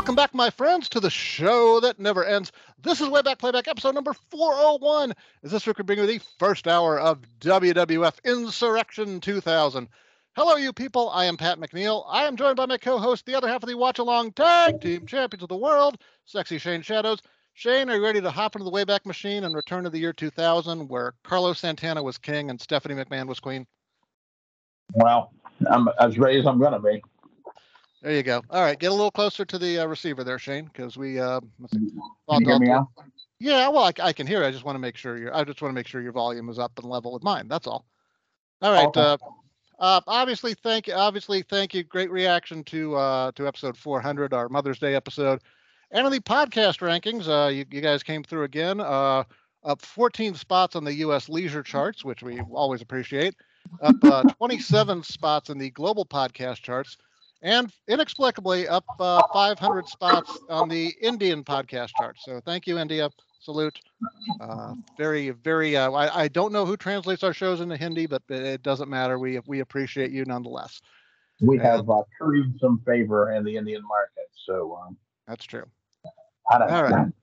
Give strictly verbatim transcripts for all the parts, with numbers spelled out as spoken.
Welcome back, my friends, to the show that never ends. This is Wayback Playback, episode number four oh one. Is this week we bring you the first hour of W W F Insurrection two thousand. Hello, you people. I am Pat McNeil. I am joined by my co-host, the other half of the watch-along tag team champions of the world, Sexy Shane Shadows. Shane, are you ready to hop into the Wayback Machine and return to the year two thousand, where Carlos Santana was king and Stephanie McMahon was queen? Well, I'm as ready as I'm going to be. There you go. All right, get a little closer to the uh, receiver there, Shane, because we. Uh, let's see. Can you hear me now? Yeah, well, I, I can hear it. I just want to make sure your. I just want to make sure your volume is up and level with mine. That's all. All right. Okay. Uh, uh, obviously, thank you. Obviously, thank you. Great reaction to uh, to episode four hundred, our Mother's Day episode, and on the podcast rankings. Uh, you, you guys came through again. Uh, up fourteen spots on the U S leisure charts, which we always appreciate. Up uh, twenty-seven spots in the global podcast charts. And inexplicably up uh, five hundred spots on the Indian podcast chart. So thank you, India. Salute. Uh, very, very. Uh, I, I don't know who translates our shows into Hindi, but it doesn't matter. We we appreciate you nonetheless. We And have uh, curried some favor in the Indian market, so um, that's true. I don't All know. right.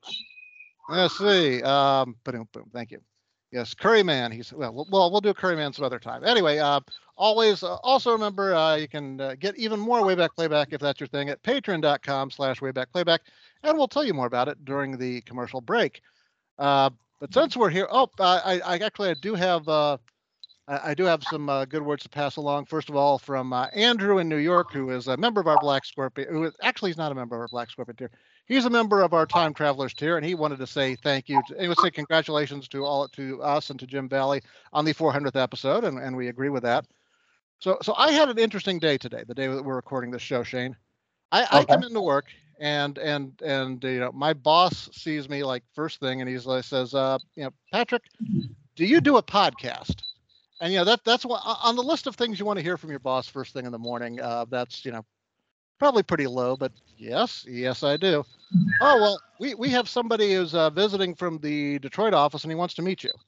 Let's see. Um, boom, boom. Thank you. Yes, Curryman. He's well. Well, we'll do Curryman some other time. Anyway, uh, always uh, also remember uh, you can uh, get even more Wayback Playback if that's your thing at patreon dot com slash Wayback Playback, and we'll tell you more about it during the commercial break. Uh, but since we're here, oh, I, I actually I do have uh, I, I do have some uh, good words to pass along. First of all, from uh, Andrew in New York, who is a member of our Black Scorpion. Who is, actually he's not a member of our Black Scorpion tier. He's a member of our Time Travelers tier, and he wanted to say thank you. To, he would say congratulations to all to us and to Jim Valley on the four hundredth episode, and, and we agree with that. So, so I had an interesting day today, the day that we're recording this show, Shane. I, I Okay. come into work, and and and you know my boss sees me like first thing, and he's like says, uh, you know, Patrick, do you do a podcast? And you know that that's what on the list of things you want to hear from your boss first thing in the morning. Uh, that's you know probably pretty low, but yes, yes, I do. Oh, well, we, we have somebody who's uh, visiting from the Detroit office, and he wants to meet you.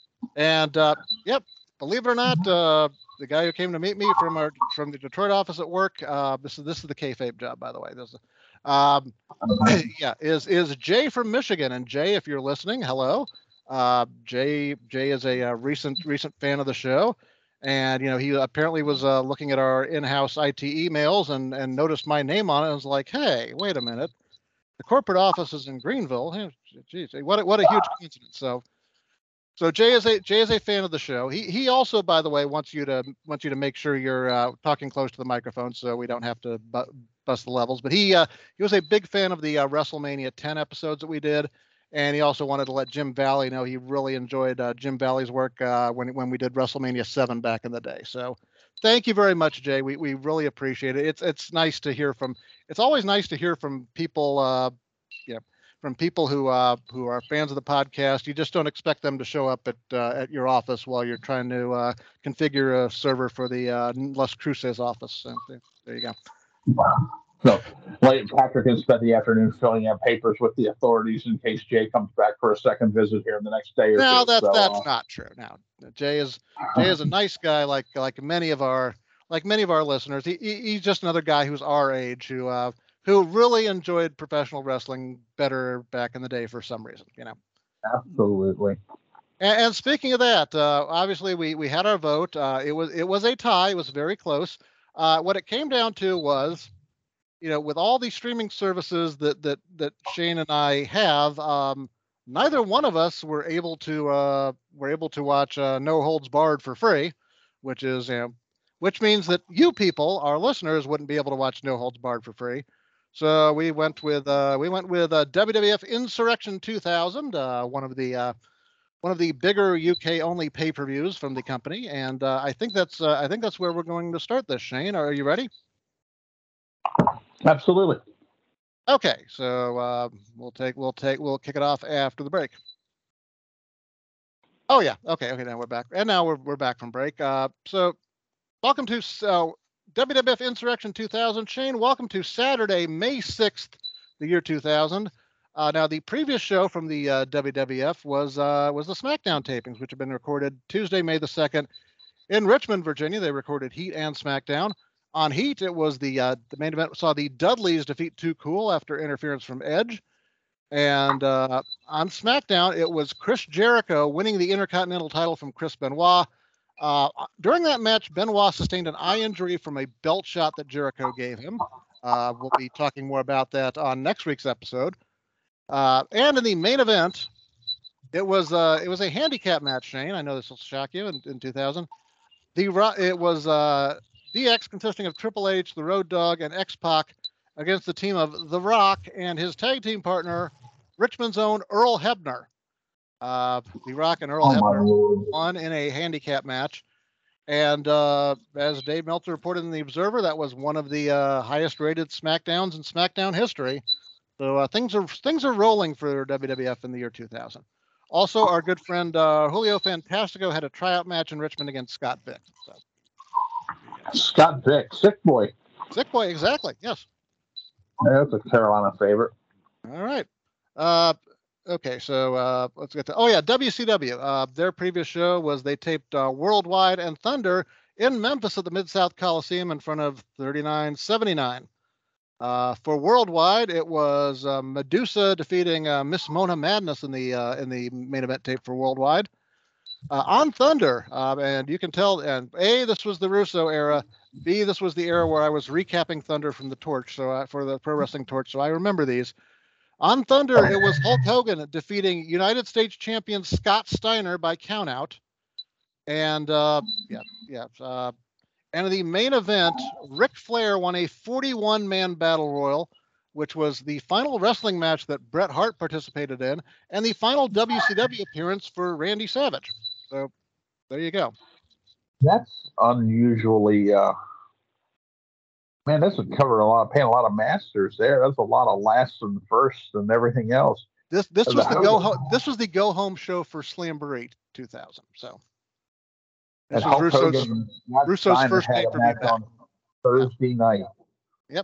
And, uh, yep, believe it or not, uh, the guy who came to meet me from our from the Detroit office at work, uh, this is this is the kayfabe job, by the way. This is, um, yeah, is is Jay from Michigan. And Jay, if you're listening, hello. Uh, Jay Jay is a, uh recent recent fan of the show. And, you know, he apparently was uh, looking at our in-house I T emails and, and noticed my name on it and was like, hey, wait a minute. The corporate office is in Greenville. Hey, geez, what a, what a huge coincidence. So, so Jay is a Jay is a fan of the show. He he also, by the way, wants you to wants you to make sure you're uh, talking close to the microphone so we don't have to bu- bust the levels. But he uh, he was a big fan of the uh, WrestleMania ten episodes that we did, and he also wanted to let Jim Valley know he really enjoyed uh, Jim Valley's work uh, when when we did WrestleMania seven back in the day. So, thank you very much, Jay. We we really appreciate it. It's it's nice to hear from. It's always nice to hear from people. Uh, you know, from people who uh, who are fans of the podcast. You just don't expect them to show up at uh, at your office while you're trying to uh, configure a server for the uh, Las Cruces office. So, there you go. So, like, Patrick has spent the afternoon filling out papers with the authorities in case Jay comes back for a second visit here in the next day or No, two. that's so, that's uh, not true. Now, Jay is Jay is a nice guy, like like many of our like many of our listeners. He, he he's just another guy who's our age who uh, who really enjoyed professional wrestling better back in the day for some reason, you know. Absolutely. And, and speaking of that, uh, obviously we we had our vote. Uh, it was it was a tie. It was very close. Uh, what it came down to was, you know, with all these streaming services that that that Shane and I have, um, neither one of us were able to uh, were able to watch uh, No Holds Barred for free, which is you know, which means that you people, our listeners, wouldn't be able to watch No Holds Barred for free. So we went with uh, we went with uh, W W F Insurrection two thousand, uh, one of the uh, one of the bigger U K only pay-per-views from the company, and uh, I think that's uh, I think that's where we're going to start this. Shane, are you ready? Absolutely. Okay, so uh, we'll take we'll take we'll kick it off after the break. Oh yeah, okay, okay. Now we're back, and now we're we're back from break. Uh, so welcome to uh, W W F Insurrection two thousand. Shane, welcome to Saturday, May sixth, the year two thousand. Uh, now the previous show from the uh, W W F was uh, was the SmackDown tapings, which have been recorded Tuesday, May the second, in Richmond, Virginia. They recorded Heat and SmackDown. On Heat, it was the uh, the main event saw the Dudleys defeat Too Cool after interference from Edge. And uh, on SmackDown, it was Chris Jericho winning the Intercontinental title from Chris Benoit. Uh, during that match, Benoit sustained an eye injury from a belt shot that Jericho gave him. Uh, we'll be talking more about that on next week's episode. Uh, and in the main event, it was uh, it was a handicap match, Shane. I know this will shock you. In, in two thousand, the it was uh, D X consisting of Triple H, the Road Dogg, and X-Pac against the team of The Rock and his tag team partner, Richmond's own Earl Hebner. Uh, The Rock and Earl oh Hebner won in a handicap match. And uh, as Dave Meltzer reported in The Observer, that was one of the uh, highest rated SmackDowns in SmackDown history. So uh, things are things are rolling for W W F in the year two thousand. Also, our good friend uh, Julio Fantastico had a tryout match in Richmond against Scott Vick. So. Scott Vick, Sick Boy. Sick Boy, exactly. Yes. Yeah, that's a Carolina favorite. All right. Uh, okay, so uh, let's get to. Oh yeah, W C W. Uh, their previous show was they taped uh, Worldwide and Thunder in Memphis at the Mid-South Coliseum in front of thirty-nine seventy-nine. Uh, for Worldwide, it was uh, Medusa defeating uh, Miss Mona Madness in the uh, in the main event tape for Worldwide. Uh, on Thunder, uh, and you can tell, and A, this was the Russo era. B, this was the era where I was recapping Thunder from the Torch, so I, for the Pro Wrestling Torch, so I remember these. On Thunder, it was Hulk Hogan defeating United States champion Scott Steiner by countout. And uh, yeah, yeah. Uh, and in the main event, Ric Flair won a forty-one man battle royal, which was the final wrestling match that Bret Hart participated in, and the final W C W appearance for Randy Savage. So there you go. That's unusually, uh, man, this would cover a lot, paying a lot of masters there. That's a lot of last and first and everything else. This this was the, the go home. This was the go home show for Slamboree two thousand. So. This was Russo's, Russo's first pay-per-view on Thursday night. Yep.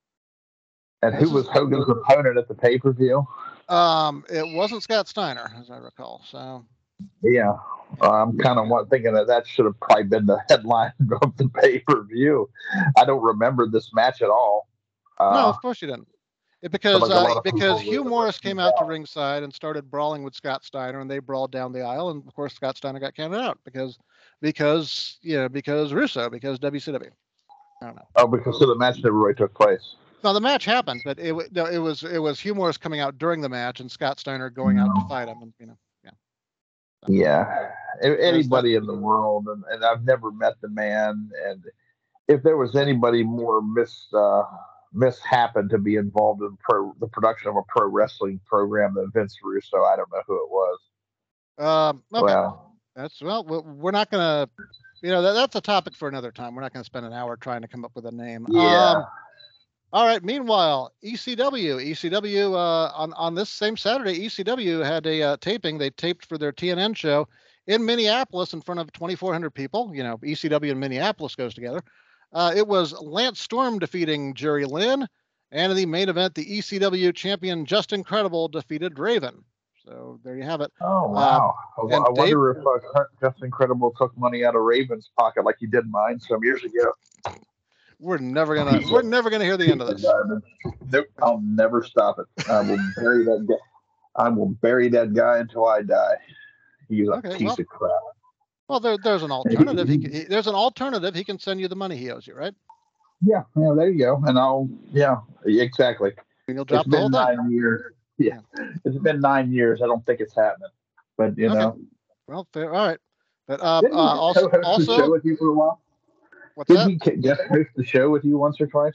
And who was Hogan's opponent at the pay-per-view? Um, it wasn't Scott Steiner, as I recall. So. Yeah, I'm kind of thinking that that should have probably been the headline of the pay-per-view. I don't remember this match at all. Uh, no, of course you didn't. It, because like uh, because Hugh Morris came out to ringside and started brawling with Scott Steiner, and they brawled down the aisle, and of course Scott Steiner got counted out because. Because you know, because Russo, because W C W. I don't know. Oh, because so the match never really took place. No, the match happened, but it no, it was it was Hugh Morris coming out during the match and Scott Steiner going out to fight him, and you know, yeah. So, yeah, anybody in the world, and, and I've never met the man, and if there was anybody more mis uh, mishappened to be involved in pro the production of a pro wrestling program than Vince Russo, I don't know who it was. Um. Okay. Well. That's well, we're not going to, you know, that, that's a topic for another time. We're not going to spend an hour trying to come up with a name. Yeah. Um, all right. Meanwhile, E C W, E C W, uh, on, on this same Saturday, E C W had a uh, taping. They taped for their T N N show in Minneapolis in front of twenty-four hundred people. You know, E C W and Minneapolis goes together. Uh, it was Lance Storm defeating Jerry Lynn. And in the main event, the E C W champion Justin Credible defeated Raven. So there you have it. Oh, wow. Um, I, I Dave, wonder if uh, Justin Credible took money out of Raven's pocket like he did mine some years ago. We're never gonna we're never gonna hear the end of this. Nope, I'll never stop it. I will bury that guy. I will bury that guy until I die. He's a okay, piece well, of crap. Well, there, there's an alternative. He, he there's an alternative. He can send you the money he owes you, right? Yeah, yeah. There you go. And I'll yeah, exactly. And you'll drop it's the whole nine thing. Years. Yeah, it's been nine years. I don't think it's happening, but you okay. know. Well, fair. All right, but uh, Didn't uh also, host also, the show with you for a while? What's Didn't that? he just host the show with you once or twice?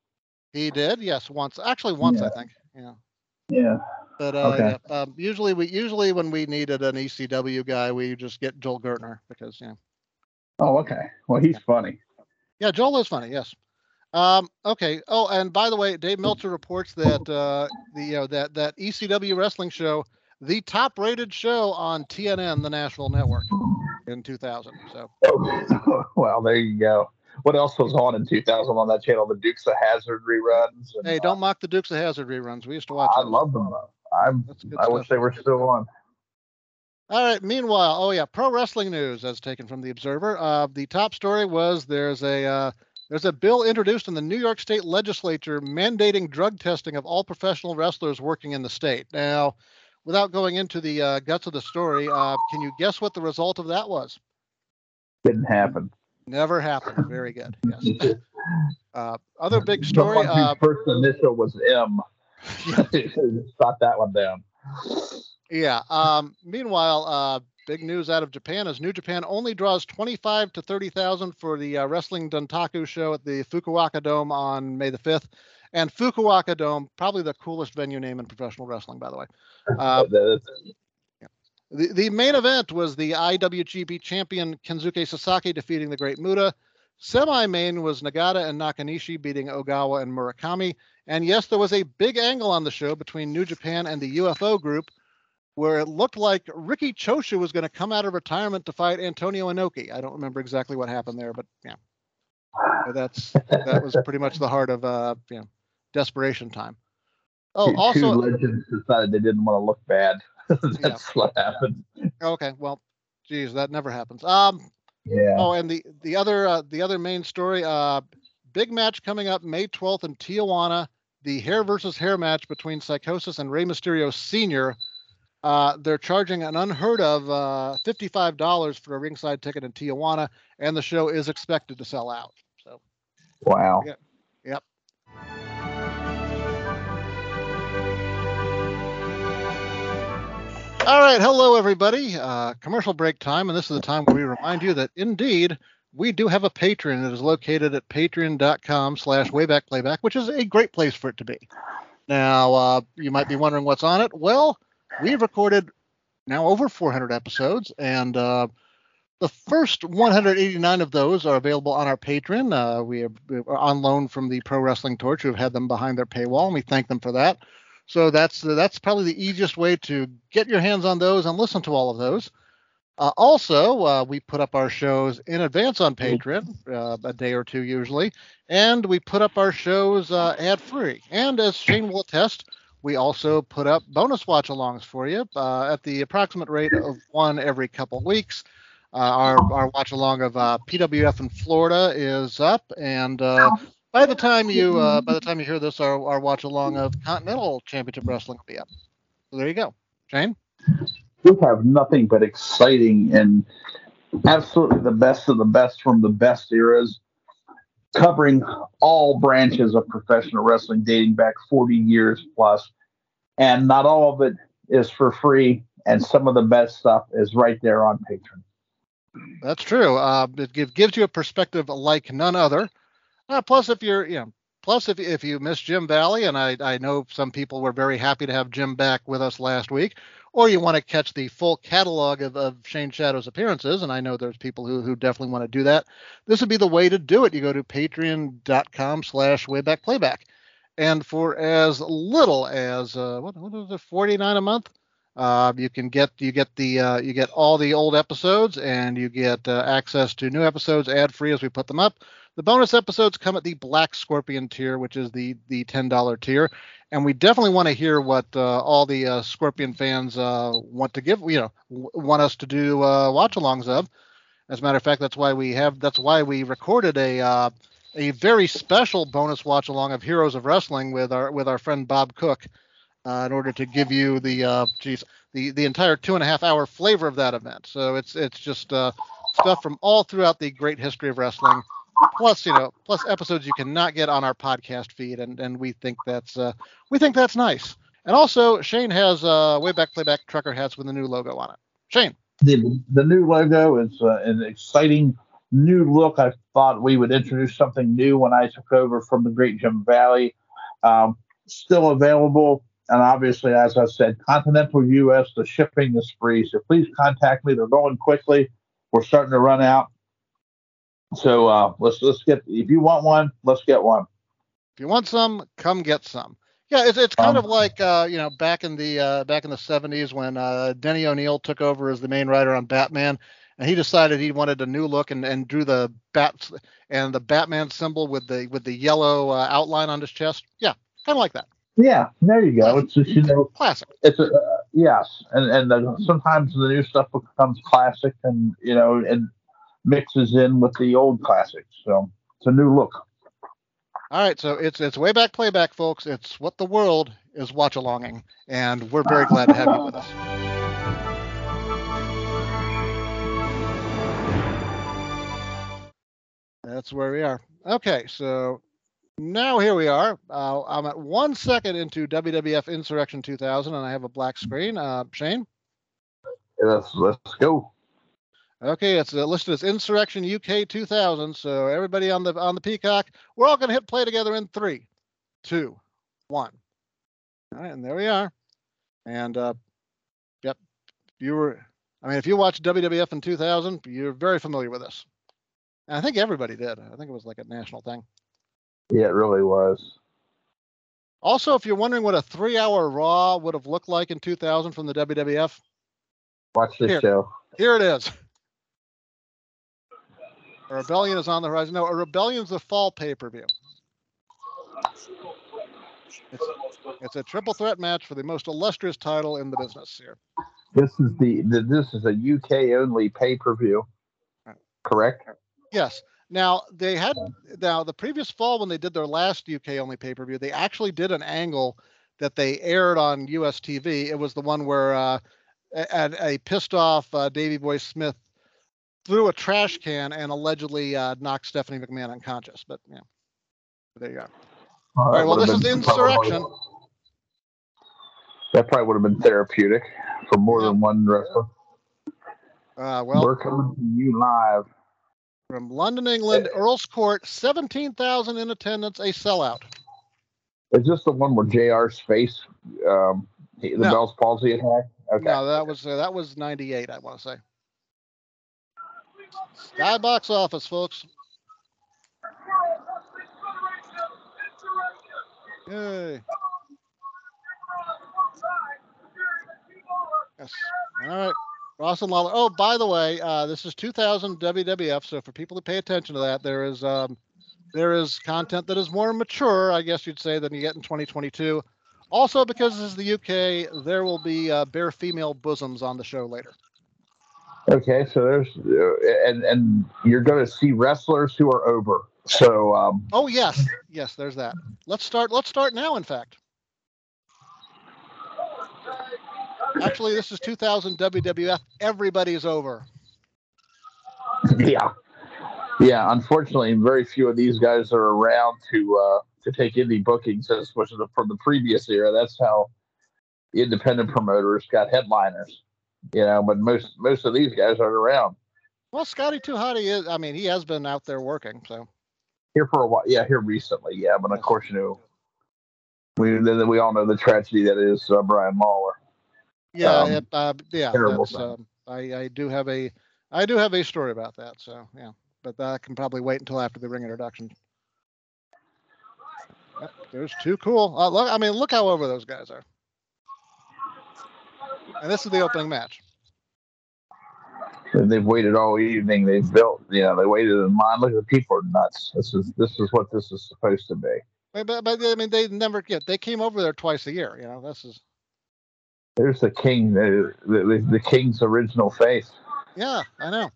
He did, yes, once. Actually, once, yeah. I think. Yeah. Yeah. But uh, okay. yeah, um, usually we usually when we needed an E C W guy, we just get Joel Gertner because yeah. Oh, okay. Well, he's yeah. funny. Yeah, Joel is funny. Yes. Um, okay. Oh, and by the way, Dave Meltzer reports that uh, the you know that that E C W wrestling show, the top-rated show on T N N, the national network, in two thousand. So. Oh, well, there you go. What else was on in two thousand on that channel? The Dukes of Hazzard reruns. And, hey, don't uh, mock the Dukes of Hazzard reruns. We used to watch. I those. love them. I'm. I stuff. wish they were still on. All right. Meanwhile, oh yeah, pro wrestling news as taken from the Observer. Uh, the top story was there's a uh, There's a bill introduced in the New York State legislature mandating drug testing of all professional wrestlers working in the state. Now, without going into the uh, guts of the story, uh, can you guess what the result of that was? Didn't happen. Never happened. Very good. Yes. Uh, other big The story. one whose Uh, first initial was M. Shot that one down. yeah. Um, meanwhile, uh, big news out of Japan is New Japan only draws twenty-five to thirty thousand for the uh, Wrestling Dontaku show at the Fukuoka Dome on May the fifth. And Fukuoka Dome, probably the coolest venue name in professional wrestling, by the way. Uh, yeah. the, the main event was the I W G P champion Kensuke Sasaki defeating the Great Muta. Semi-main was Nagata and Nakanishi beating Ogawa and Murakami. And yes, there was a big angle on the show between New Japan and the U F O group, where it looked like Riki Choshu was going to come out of retirement to fight Antonio Inoki. I don't remember exactly what happened there, but yeah, that's that was pretty much the heart of uh, you know, desperation time. Oh, two, also, two legends decided they didn't want to look bad. That's yeah. what happened. Okay, well, geez, that never happens. Um, yeah. Oh, and the the other uh, the other main story, uh, big match coming up May twelfth in Tijuana. The hair versus hair match between Psychosis and Rey Mysterio Senior Uh, they're charging an unheard of uh, fifty-five dollars for a ringside ticket in Tijuana, and the show is expected to sell out. So, wow. Yeah, yep. All right, hello everybody. Uh, commercial break time, and this is the time where we remind you that indeed we do have a Patreon that is located at patreon.com slash waybackplayback, which is a great place for it to be. Now, uh, you might be wondering what's on it. Well, we've recorded now over four hundred episodes, and uh, the first one hundred eighty-nine of those are available on our Patreon. Uh, we are on loan from the Pro Wrestling Torch, who have had them behind their paywall, and we thank them for that. So that's uh, that's probably the easiest way to get your hands on those and listen to all of those. Uh, also, uh, we put up our shows in advance on Patreon, uh, a day or two usually, and we put up our shows uh, ad-free. And as Shane will attest, we also put up bonus watch-alongs for you uh, at the approximate rate of one every couple weeks. Uh, our our watch-along of uh, P W F in Florida is up, and uh, by the time you uh, by the time you hear this, our, our watch-along of Continental Championship Wrestling will be up. So there you go, Shane. We have nothing but exciting and absolutely the best of the best from the best eras, covering all branches of professional wrestling dating back forty years plus. And not all of it is for free, and some of the best stuff is right there on Patreon. That's true. Uh, it give, gives you a perspective like none other. Uh, plus, if you're, you know, plus if if you miss Jim Valley, and I I know some people were very happy to have Jim back with us last week, or you want to catch the full catalog of, of Shane Shadow's appearances, and I know there's people who who definitely want to do that. This would be the way to do it. You go to patreon.com slash waybackplayback, and for as little as uh, what what is it, forty-nine a month, uh, you can get you get the uh, you get all the old episodes, and you get uh, access to new episodes ad free as we put them up. The bonus episodes come at the Black Scorpion tier, which is the the ten dollars tier. And we definitely want to hear what uh, all the uh, Scorpion fans uh, want to give, you know, w- want us to do uh, watch-alongs of. As a matter of fact, that's why we have, that's why we recorded a uh, a very special bonus watch-along of Heroes of Wrestling with our with our friend Bob Cook, uh, in order to give you the, uh, geez, the the entire two and a half hour flavor of that event. So it's it's just uh, stuff from all throughout the great history of wrestling. Plus, you know, plus episodes you cannot get on our podcast feed, and, and we think that's uh, we think that's nice. And also, Shane has uh, Wayback Playback trucker hats with a new logo on it. Shane, the the new logo is uh, an exciting new look. I thought we would introduce something new when I took over from the Great Jim Valley. Um, still available, and obviously, as I said, Continental U S, the shipping is free. So please contact me. They're going quickly. We're starting to run out. So uh, let's let's get. If you want one, let's get one. if you want some, come get some. Yeah, it's it's kind Um, of like uh, you know back in the uh, back in the seventies when uh, Denny O'Neil took over as the main writer on Batman, and he decided he wanted a new look and, and drew the bats and the Batman symbol with the with the yellow uh, outline on his chest. Yeah, kind of like that. Yeah, there you go. It's just, you know, Classic. it's a uh, yes, and and uh, sometimes the new stuff becomes classic, and you know, and mixes in with the old classics. So It's a new look. All right, so it's it's way back playback, folks. It's what the world is watch-alonging, and we're very glad to have you with us. That's where we are. Okay, so now here we are. Uh, I'm at one second into W W F Insurrection two thousand, and I have a black screen. Uh, Shane? Let's let's go. Okay, it's uh, listed as Insurrection U K two thousand. So everybody on the on the Peacock, we're all going to hit play together in three, two, one. All right, and there we are. And uh, yep, you were. I mean, if you watched W W F in two thousand, you're very familiar with this. And I think everybody did. I think it was like a national thing. Yeah, it really was. Also, if you're wondering what a three-hour Raw would have looked like in two thousand from the W W F, watch this here, show. Here it is. A Rebellion is on the horizon. No, a Rebellion's the fall pay-per-view. It's, it's a triple threat match for the most illustrious title in the business here. This is the, the this is a U K only pay-per-view. Correct? Yes. Now they had now the previous fall when they did their last U K only pay-per-view, they actually did an angle that they aired on U S T V. It was the one where uh, a, a pissed off uh, Davey Boy Smith threw a trash can and allegedly uh, knocked Stephanie McMahon unconscious. But yeah, there you go. Oh, all right. Well, this is Insurrection. Probably, that probably would have been therapeutic for more yeah. than one wrestler. Uh, well, we're coming to you live from London, England, yeah. Earl's Court, seventeen thousand in attendance, a sellout. Is this the one where J R's face, um, the no. Bell's palsy attack? Okay. No, that was uh, that was ninety-eight. I want to say. Skybox Office, folks. Yay. Yes. All right. Ross and Lawler. Oh, by the way, uh, this is two thousand W W F. So for people to pay attention to that, there is um, there is content that is more mature, I guess you'd say, than you get in twenty twenty-two. Also, because this is the U K, there will be uh, bare female bosoms on the show later. Okay, so there's uh, and and you're going to see wrestlers who are over. So. Um, oh yes, yes. There's that. Let's start. Let's start now. In fact. Actually, this is two thousand W W F. Everybody's over. Yeah, yeah. Unfortunately, very few of these guys are around to uh, to take indie bookings, as was from the previous era. That's how independent promoters got headliners. You know, but most most of these guys aren't around. Well, Scotty Too Hotty is. I mean, he has been out there working. So here for a while. Yeah, here recently. Yeah, but of course, you know, we then we all know the tragedy that is uh, Brian Lawler. Yeah, um, it, uh, yeah. That's, um, I I do have a I do have a story about that. So yeah, but that can probably wait until after the ring introduction. Yep, there's two cool. Uh, look, I mean, look how over those guys are. And this is the opening match. They've waited all evening. They've built, you know, they waited in line. Look, the people are nuts. This is this is what this is supposed to be. But, but, but I mean, they never get. They came over there twice a year. You know, this is. There's the king, the, the the king's original face. Yeah, I know.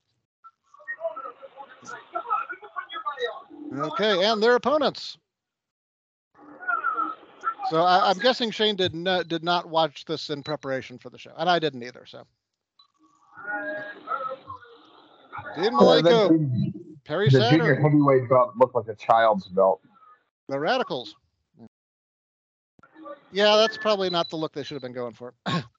Okay, and their opponents. So I, I'm guessing Shane did not did not watch this in preparation for the show, and I didn't either. So. Dean Malenko, uh, Perry the Saturn. Junior heavyweight belt looked like a child's belt. The Radicals. Yeah, that's probably not the look they should have been going for.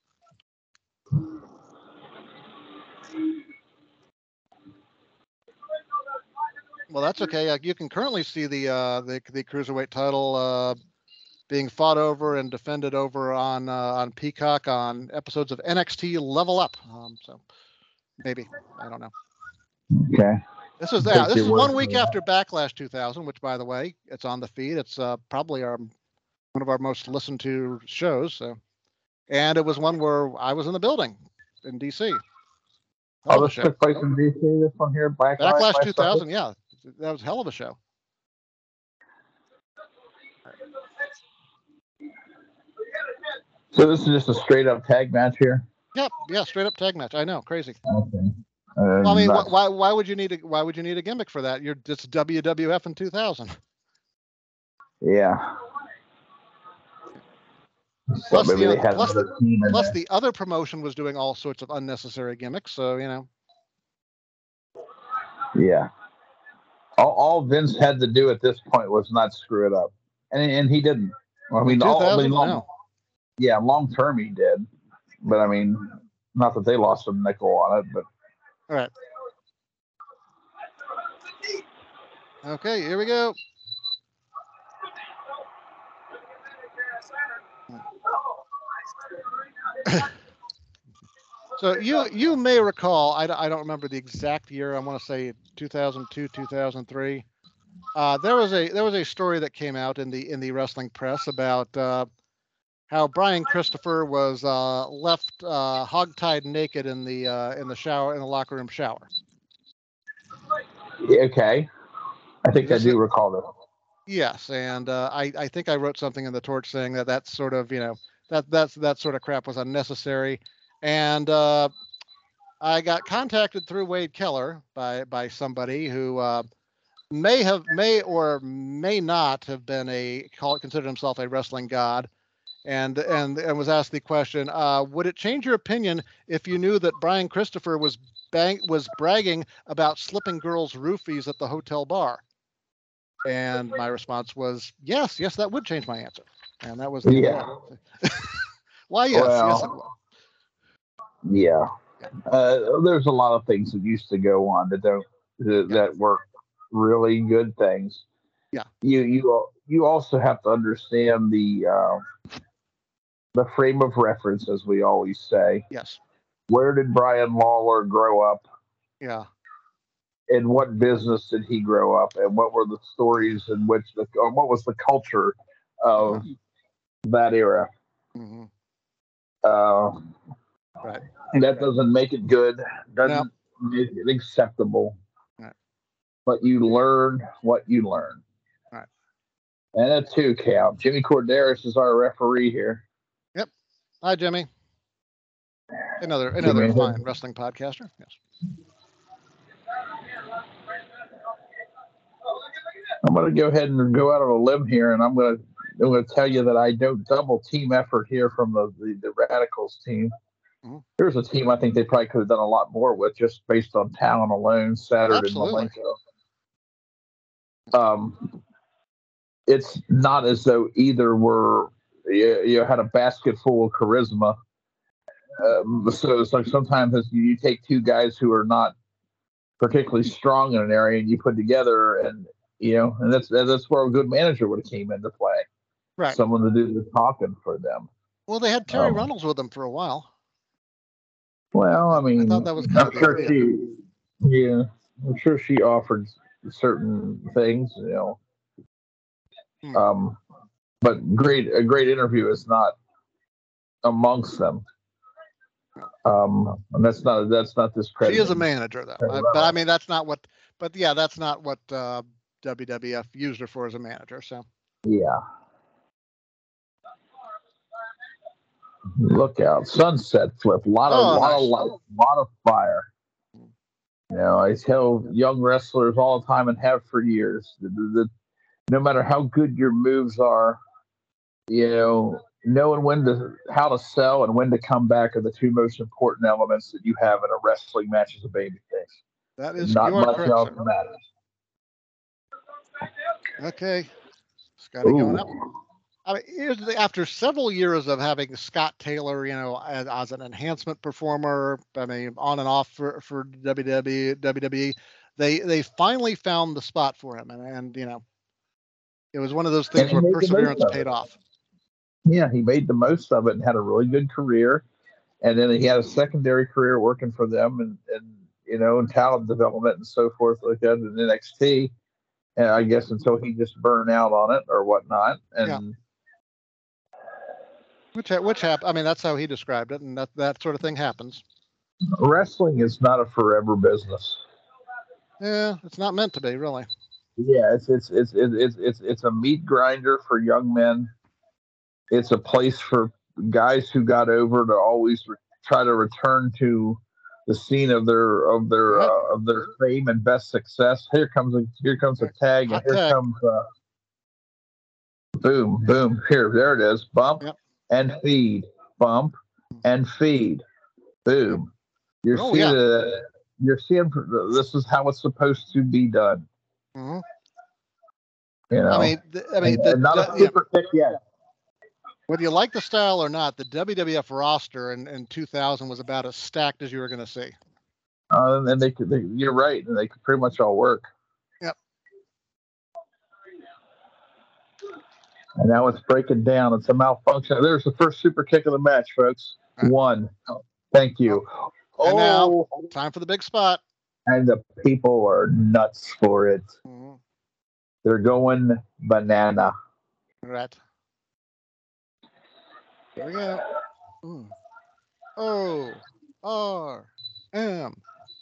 Well, that's okay. Uh, you can currently see the uh, the, the cruiserweight title uh, being fought over and defended over on uh, on Peacock on episodes of N X T Level Up. Um, so maybe I don't know. Okay. This is yeah, this is one week after Backlash two thousand, which, by the way, it's on the feed. It's uh, probably our one of our most listened to shows. So, and it was one where I was in the building in D C. Oh, this took place in D C. This one here, Backlash, Backlash two thousand. Yeah, that was a hell of a show. So this is just a straight up tag match here. Yep. Yeah, straight up tag match. I know, crazy. Okay. Well, I mean, wh- why why would you need a why would you need a gimmick for that? You're just W W F in two thousand. Yeah. Plus, So maybe the, they had plus, another the, team in plus there. the other promotion was doing all sorts of unnecessary gimmicks. So you know. Yeah. All, all Vince had to do at this point was not screw it up, and and he didn't. I mean, all, I mean, long, no. yeah, long term he did, but I mean, not that they lost a nickel on it, but all right. Okay, here we go. So you you may recall, I, I don't remember the exact year. I want to say two thousand two, two thousand three. Uh, there was a there was a story that came out in the in the wrestling press about uh, how Brian Christopher was uh, left uh, hogtied naked in the uh, in the shower in the locker room shower. Okay, I think I do recall that. Yes, and uh, I I think I wrote something in the Torch saying that that's sort of you know that that's that sort of crap was unnecessary, and uh, I got contacted through Wade Keller by by somebody who uh, may have may or may not have been a call considered himself a wrestling god, and and and was asked the question: uh, would it change your opinion if you knew that Brian Christopher was bang was bragging about slipping girls roofies at the hotel bar? And my response was yes, yes, that would change my answer, and that was the yeah. Why yes, well, yes it would. Yeah. Uh, there's a lot of things that used to go on that don't that, Yeah. that were really good things. Yeah. You you you also have to understand the uh, the frame of reference, as we always say. Yes. Where did Brian Lawler grow up? Yeah. In what business did he grow up? And what were the stories in which the or what was the culture of Yeah. that era? Mm-hmm. Uh, right. That doesn't make it good. Doesn't nope. make it acceptable. Right. But you learn what you learn. Right. And a two count. Jimmy Corderas is our referee here. Yep. Hi, Jimmy. Another another Jimmy fine wrestling podcaster. Yes. I'm going to go ahead and go out on a limb here, and I'm going to I'm going to tell you that I don't double team effort here from the the, the Radicals team. Mm-hmm. Here's a team I think they probably could have done a lot more with just based on talent alone. Saturday and Malenko. Um, it's not as though either were you, you had a basket full of charisma. Um, so it's like sometimes you take two guys who are not particularly strong in an area and you put together, and you know, and that's that's where a good manager would have came into play. Right. Someone to do the talking for them. Well, they had Terry um, Runnels with them for a while. Well, I mean, I thought that was kind I'm of sure idea. she, yeah, I'm sure she offered certain things, you know. Hmm. Um, but great, a great interview is not amongst them. Um, and that's not that's not this credit. She is a manager, though. Uh, but I mean, that's not what. But yeah, that's not what uh, W W F used her for as a manager. So yeah. Look out! Sunset flip. A lot of, oh, lot nice. of light, a lot of fire. You know, I tell young wrestlers all the time and have for years that, that no matter how good your moves are, you know, knowing when to how to sell and when to come back are the two most important elements that you have in a wrestling match as a babyface. That is not much correct, else sir. matters. Okay, Scotty Ooh. Going up. I mean, after several years of having Scott Taylor, you know, as, as an enhancement performer, I mean, on and off for, for W W E, they they finally found the spot for him, and, and you know, it was one of those things where perseverance paid off. Yeah, he made the most of it and had a really good career, and then he had a secondary career working for them, and, and you know, and talent development and so forth like that in N X T, and I guess until he just burned out on it or whatnot, and. Yeah. Which which happened. I mean, that's how he described it, and that that sort of thing happens. Wrestling is not a forever business. Yeah, it's not meant to be, really. Yeah, it's it's it's it's it's it's a meat grinder for young men. It's a place for guys who got over to always re- try to return to the scene of their of their Yep. uh, of their fame and best success. Here comes a here comes a tag, and Hot here tag. comes uh, boom, boom. Here, there it is. Bump Yep. and feed, bump and feed, boom. You're Oh, seeing yeah. it. You're seeing this is how it's supposed to be done. Mm-hmm. You know, I mean, the, I mean, and, the, and not the, a yeah, super kick yet. whether you like the style or not, the W W F roster in, in two thousand was about as stacked as you were going to see. Uh, and they could, they, you're right, and they could pretty much all work. Yep. And now it's breaking down. It's a malfunction. There's the first super kick of the match, folks. Right. One. Thank you. Oh, and oh, now, time for the big spot. And the people are nuts for it. Mm-hmm. They're going banana. Right. Here we go. Mm. O R M.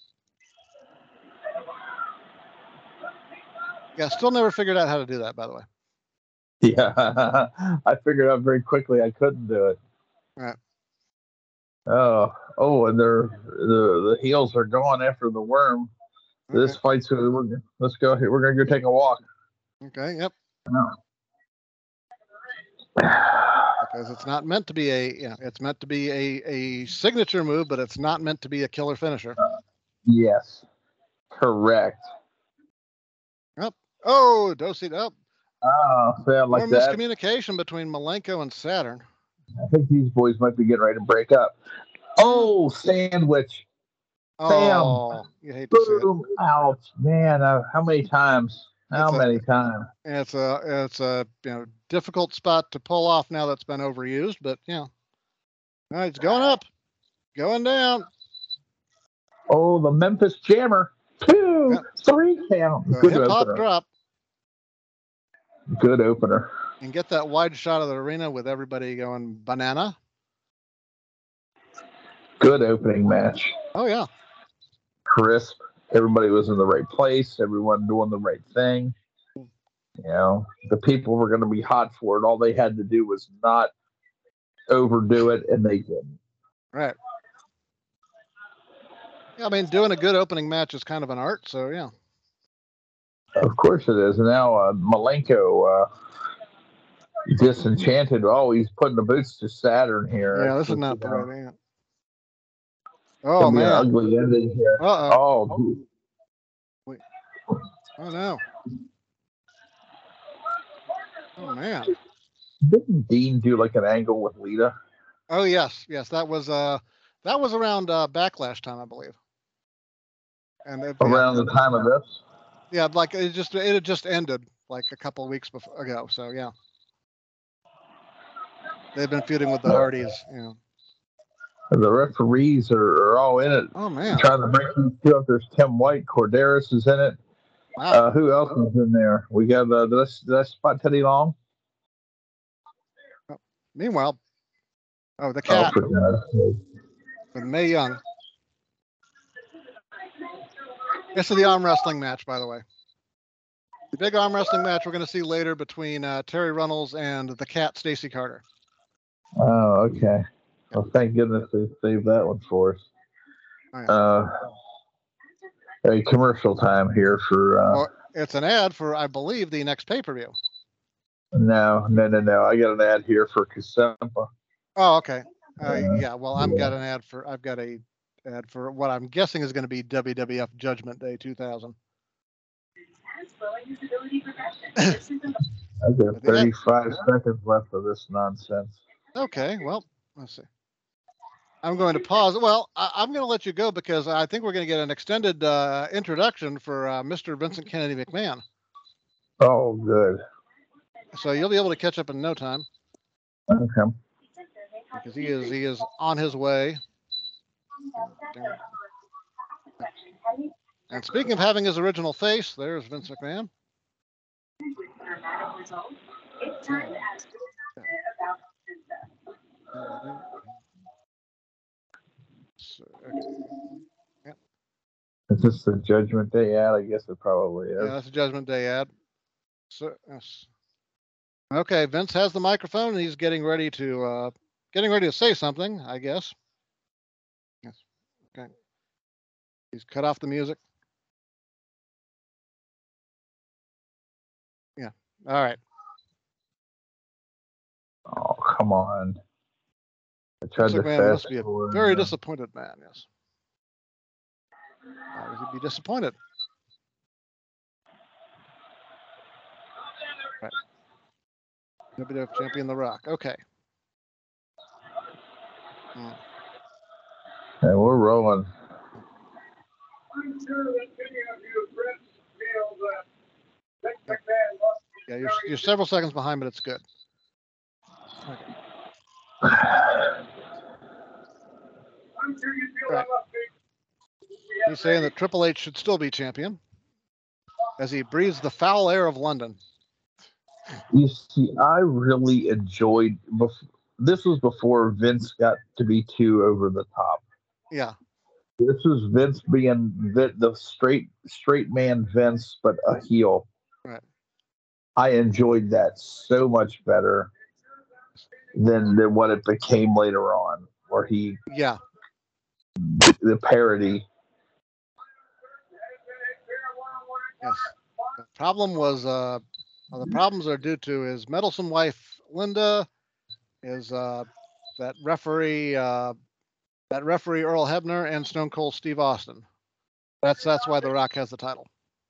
Yeah, still never figured out how to do that, by the way. Yeah, I figured out very quickly I couldn't do it. Right. Oh, oh, and they're the the heels are going after the worm. Okay. This fight's we're, let's go here. We're gonna go take a walk. Okay. Yep. No. Because it's not meant to be a, you know, it's meant to be a a signature move, but it's not meant to be a killer finisher. Uh, yes, correct. Yep. Oh, Dosi up. Oh, yeah, like More that. Miscommunication between Malenko and Saturn. I think these boys might be getting ready to break up. Oh, sandwich. Oh, Bam. You hate to Boom. see it. Ouch, man! Uh, how many times? How it's many a, times? It's a it's a you know difficult spot to pull off now that's been overused, but you know, no, it's going up, going down. Oh, the Memphis Jammer. Two, yep. Three count. The Good hip hop opener. drop. Good opener. And get that wide shot of the arena with everybody going banana. Good opening match. Oh yeah. Crisp. Everybody was in the right place. Everyone doing the right thing. You know, the people were going to be hot for it. All they had to do was not overdo it, and they didn't. Right. Yeah, I mean, doing a good opening match is kind of an art. So yeah. Of course it is. And now uh, Malenko, uh, disenchanted. Oh, he's putting the boots to Saturn here. Yeah, this is not the right thing. Oh man, man, an ugly ending here. Uh-oh. Oh, wait. Oh no. Oh man. Didn't Dean do like an angle with Lita? Oh yes, yes. That was uh, that was around uh, Backlash time, I believe. And it, around yeah, the time of this. Yeah, like it just it had just ended like a couple of weeks before ago. So yeah, they've been feuding with the Hardys. You know. The referees are, are all in it. Oh man! Trying to break these two up. There's Tim White, Corderis is in it. Wow. Uh, who else is in there? We got uh, did I, did I spot Teddy Long? Oh, meanwhile, oh the cat oh, with Mae Young. This is the arm wrestling match, by the way. The big arm wrestling match we're going to see later between uh, Terry Runnels and the cat Stacy Carter. Oh, okay. Well, thank goodness they saved that one for us. Oh, yeah. Uh, a commercial time here for. Uh, well, it's an ad for, I believe, the next pay per view. No, no, no, no. I got an ad here for Kasempa. Oh, okay. Uh, uh, yeah. Well, I've yeah. got an ad for. I've got a ad for what I'm guessing is going to be W W F Judgment Day two thousand. I've got thirty-five seconds left of this nonsense. Okay, well, let's see. I'm going to pause. Well, I, I'm going to let you go because I think we're going to get an extended uh, introduction for uh, Mister Vincent Kennedy McMahon. Oh, good. So you'll be able to catch up in no time. Okay. Because he is he is on his way. And speaking of having his original face, there's Vince McMahon. It's time to ask about so, okay. Yep. Is this the Judgment Day ad? I guess it probably is. Yeah, that's a Judgment Day ad. So, yes. Okay, Vince has the microphone and he's getting ready to uh, getting ready to say something, I guess. Yes. Okay. He's cut off the music. Yeah. All right. Oh, come on. I tried Vince to McMahon fast must be a forward. very disappointed man, yes. Why would he be disappointed? Right. W W F champion The Rock. Okay. Hmm. And we're rolling. Yeah, you're, you're several seconds behind, but it's good. Okay. Right. He's saying that Triple H should still be champion as he breathes the foul air of London. You see, I really enjoyed. Bef- this was before Vince got to be too over the top. Yeah. This was Vince being the, the straight straight man Vince, but a heel. Right. I enjoyed that so much better than, than what it became later on, where he Yeah. the parody. Yes. The problem was uh well, the problems are due to his meddlesome wife Linda, his uh that referee uh that referee Earl Hebner, and Stone Cold Steve Austin. That's that's why The Rock has the title.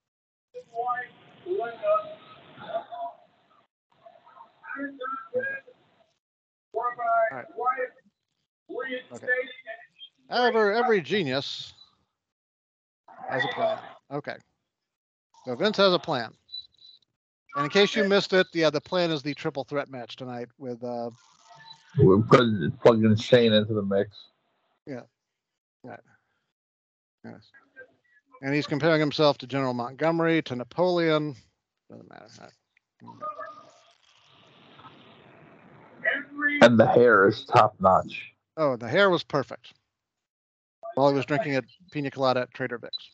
Okay. All right. Okay. However, every genius has a plan. Okay. So Vince has a plan. And in case you missed it, yeah, the plan is the triple threat match tonight with uh We're putting plugging Shane into the mix. yeah. Right. Yes. And he's comparing himself to General Montgomery, to Napoleon. Doesn't matter. Okay. And the hair is top notch. Oh, the hair was perfect. While he was drinking a pina colada at Trader Vic's.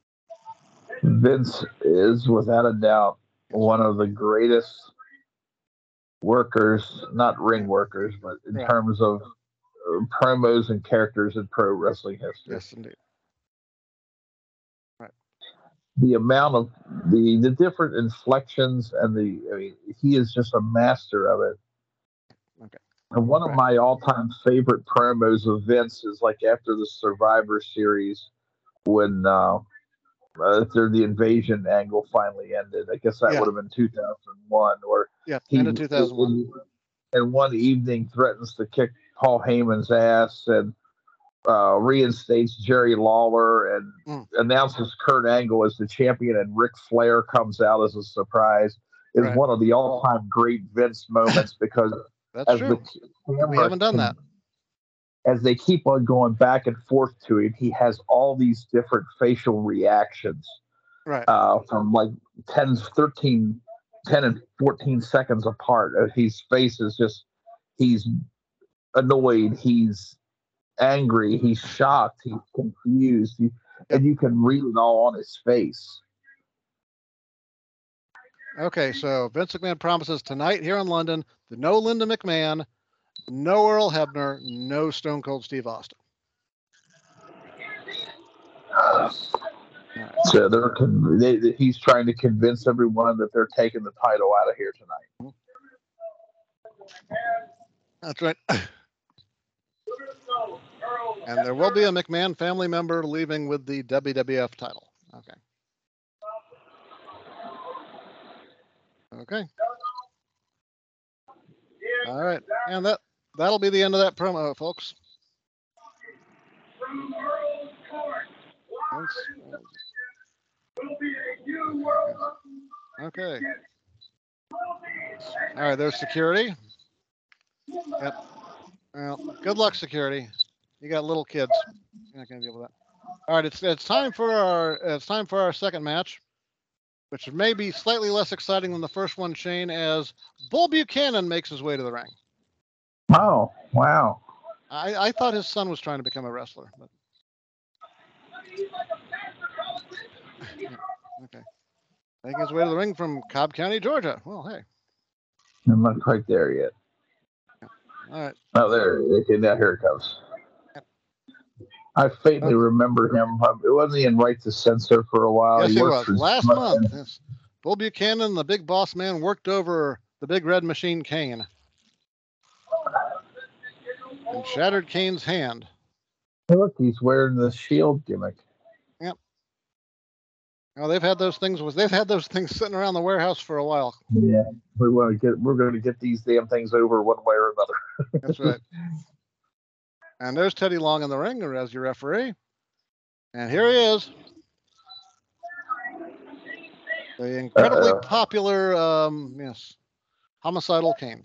Vince is, without a doubt, one of the greatest workers, not ring workers, but in Right. terms of uh, promos and characters in pro wrestling history. Yes, indeed. Right. The amount of the the different inflections and the I mean, he is just a master of it. Okay. And one of Right. my all-time favorite promos of Vince is like after the Survivor Series when uh, after the invasion angle finally ended. I guess that Yeah. would have been two thousand one, or Yeah. he End of two thousand one. in, in one evening threatens to kick Paul Heyman's ass and uh, reinstates Jerry Lawler and Mm. announces Kurt Angle as the champion, and Ric Flair comes out as a surprise. Is Right. one of the all-time great Vince moments because That's as true. the We haven't done that. as they keep on going back and forth to it, he has all these different facial reactions. Right. Uh, from like ten, thirteen, ten and fourteen seconds apart. His face is just, he's annoyed, he's angry, he's shocked, he's confused, he, and you can read it all on his face. Okay, so Vince McMahon promises tonight here in London, the no Linda McMahon, no Earl Hebner, no Stone Cold Steve Austin. Right. So they're con- they, he's trying to convince everyone that they're taking the title out of here tonight. That's right. And there will be a McMahon family member leaving with the W W F title. Okay. Okay. All right. And that, that'll be the end of that promo, folks. Okay. All right, there's security. Yep. Well, good luck, security. You got little kids. You're not gonna deal with that. All right, it's it's time for our it's time for our second match, which may be slightly less exciting than the first one, Shane, as Bull Buchanan makes his way to the ring. Oh, wow. I, I thought his son was trying to become a wrestler, but yeah, okay. Making his way to the ring from Cobb County, Georgia. Well, hey. I'm not quite there yet. All right. Oh, there. Okay, now here it comes. I faintly remember him. It wasn't he in Right to Censor for a while. Yes, he, he worked was. for Last Smith month, and- yes. Bull Buchanan, the big boss man, worked over the big red machine Kane and shattered Kane's hand. Hey, look, he's wearing the shield gimmick. Yep. Well, they've had those things. They've had those things sitting around the warehouse for a while. Yeah, we want to get. We're going to get these damn things over one way or another. That's right. And there's Teddy Long in the ring as your referee. And here he is. The incredibly Uh-oh. popular, um, yes, homicidal Kane.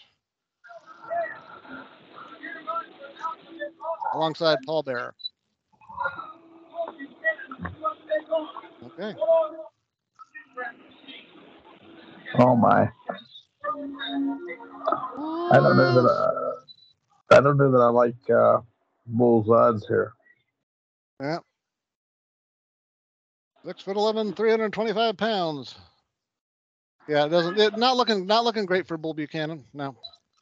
Alongside Paul Bearer. Okay. Oh my. I don't know that I, I don't know that I like uh, Bull's odds here. Yeah. Six foot eleven, three hundred twenty-five pounds. Yeah, it doesn't. It not looking not looking great for Bull Buchanan. No.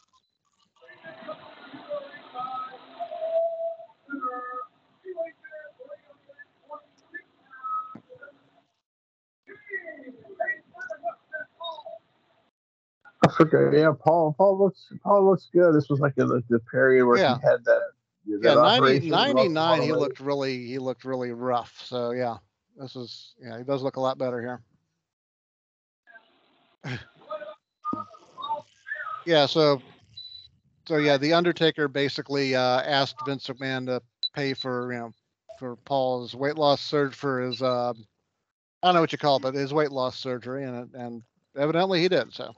I forget. Yeah, Paul. Paul looks. Paul looks good. This was like the, the period where Yeah. he had that. Yeah, that ninety, operation, ninety-nine, he looked really he looked really rough. So yeah, this is yeah, he does look a lot better here. Yeah, so so yeah, the Undertaker basically uh, asked Vince McMahon to pay for you know for Paul's weight loss surgery for his uh, I don't know what you call it, but his weight loss surgery, and and evidently he did so.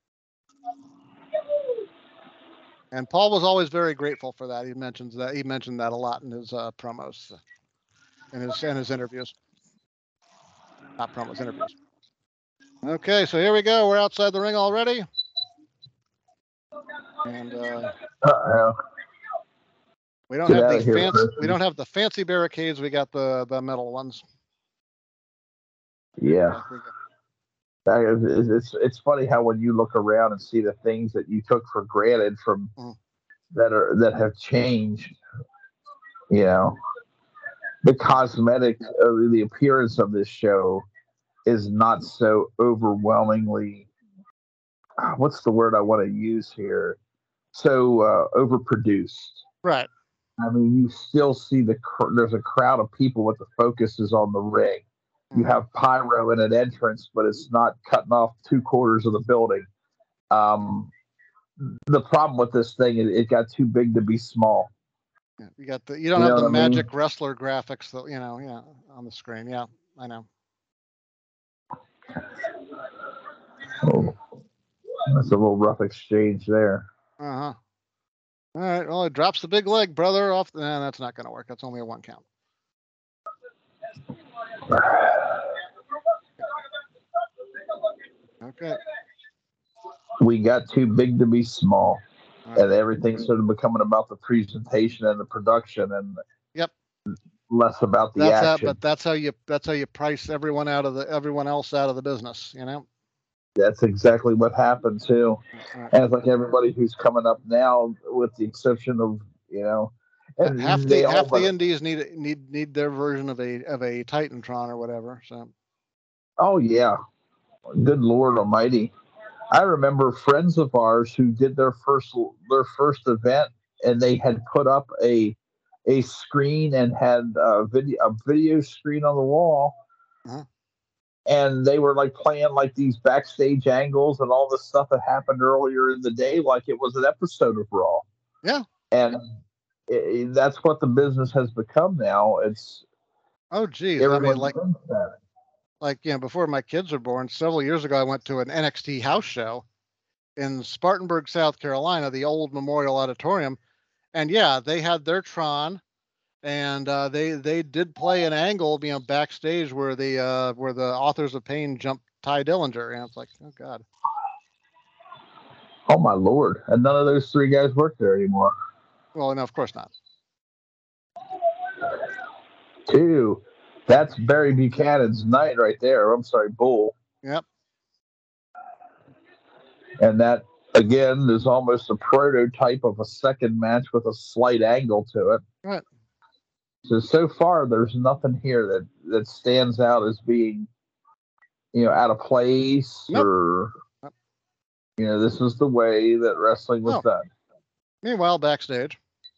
And Paul was always very grateful for that. He mentions that he mentioned that a lot in his uh, promos, in his in his interviews. Not promos, interviews. Okay, so here we go. We're outside the ring already, and uh, Uh-oh. we don't Get have outta the here, fancy Chris. we don't have the fancy barricades. We got the the metal ones. Yeah. Yeah, That is- It's it's funny how when you look around and see the things that you took for granted from Mhm. that are that have changed, you know, the cosmetic, uh, the appearance of this show is not so overwhelmingly. What's the word I want to use here? So uh, overproduced. Right. I mean, you still see the cr- there's a crowd of people, but the focus is on the ring. You Mhm. have pyro in an entrance, but it's not cutting off two quarters of the building. Um, the problem with this thing is it got too big to be small. Yeah, you got the you don't You have know the what I mean? magic wrestler graphics that you know yeah on the screen. Yeah, I know. Oh, that's a little rough exchange there. Uh huh. All right. Well, it drops the big leg, brother. Off. The, nah, that's not going to work. That's only a one count. Okay. We got too big to be small, All right. and everything started becoming about the presentation and the production, and Yep. less about the That's how, action. but that's how you that's how you price everyone out of the everyone else out of the business. You know. That's exactly what happened too. All right. And it's like everybody who's coming up now, with the exception of you know, and Half the they all half but the indies need need need their version of a of a Titantron or whatever. So. oh yeah, good Lord Almighty! I remember friends of ours who did their first their first event, and they had put up a a screen and had a video a video screen on the wall, Uh-huh. and they were like playing like these backstage angles and all this stuff that happened earlier in the day, like it was an episode of Raw. Yeah. And it, that's what the business has become now. It's Oh, geez. I mean, everyone like, thinks that. like you know, before my kids were born, several years ago, I went to an N X T house show in Spartanburg, South Carolina, the old Memorial Auditorium, and yeah, they had their Tron, and uh, they they did play an angle, you know, backstage where the uh, where the Authors of Pain jumped Ty Dillinger, and it's like, oh god. Oh my Lord! And none of those three guys work there anymore. Well, no, of course not. Two. That's Barry Buchanan's night right there. I'm sorry, Bull. Yep. And that again is almost a prototype of a second match with a slight angle to it. Right. So so far, there's nothing here that that stands out as being, you know, out of place Nope. or, you know, this was the way that wrestling was Oh. done. Meanwhile, backstage.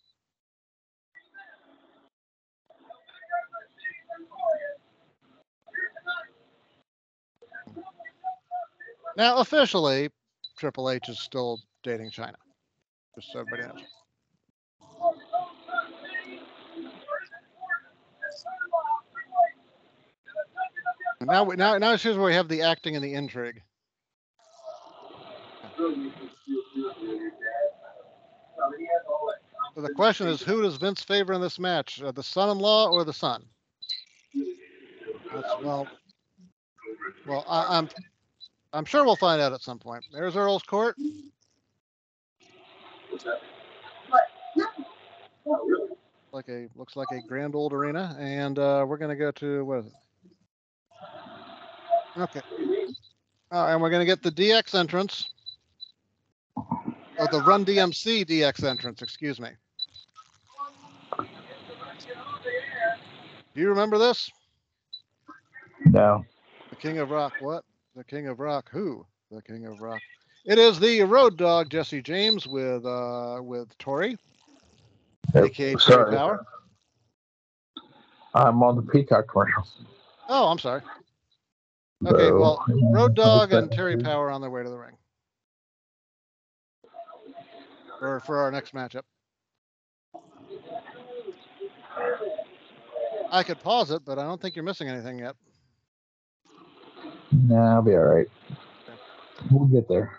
Now, officially, Triple H is still dating China. Just so everybody knows. And now, now, now here's where we have the acting and the intrigue. So the question is, who does Vince favor in this match? Uh, the son-in-law or the son? That's, well, well, I, I'm, I'm sure we'll find out at some point. There's Earl's Court. Like a looks like a grand old arena, and uh, we're gonna go to what is it? Okay. Uh, and we're gonna get the D X entrance. Oh, the Run D M C D X entrance. Excuse me. Do you remember this? No. The King of Rock. What? The King of Rock. Who? The King of Rock. It is the Road Dogg Jesse James with uh with Tori, Yep. aka Terry Sorry. Power. I'm on the Peacock commercials. Oh, I'm sorry. Okay, So, well, Road Dogg and Terry Power on their way to the ring. For for our next matchup. I could pause it, but I don't think you're missing anything yet. Nah, I'll be all right. Okay. We'll get there.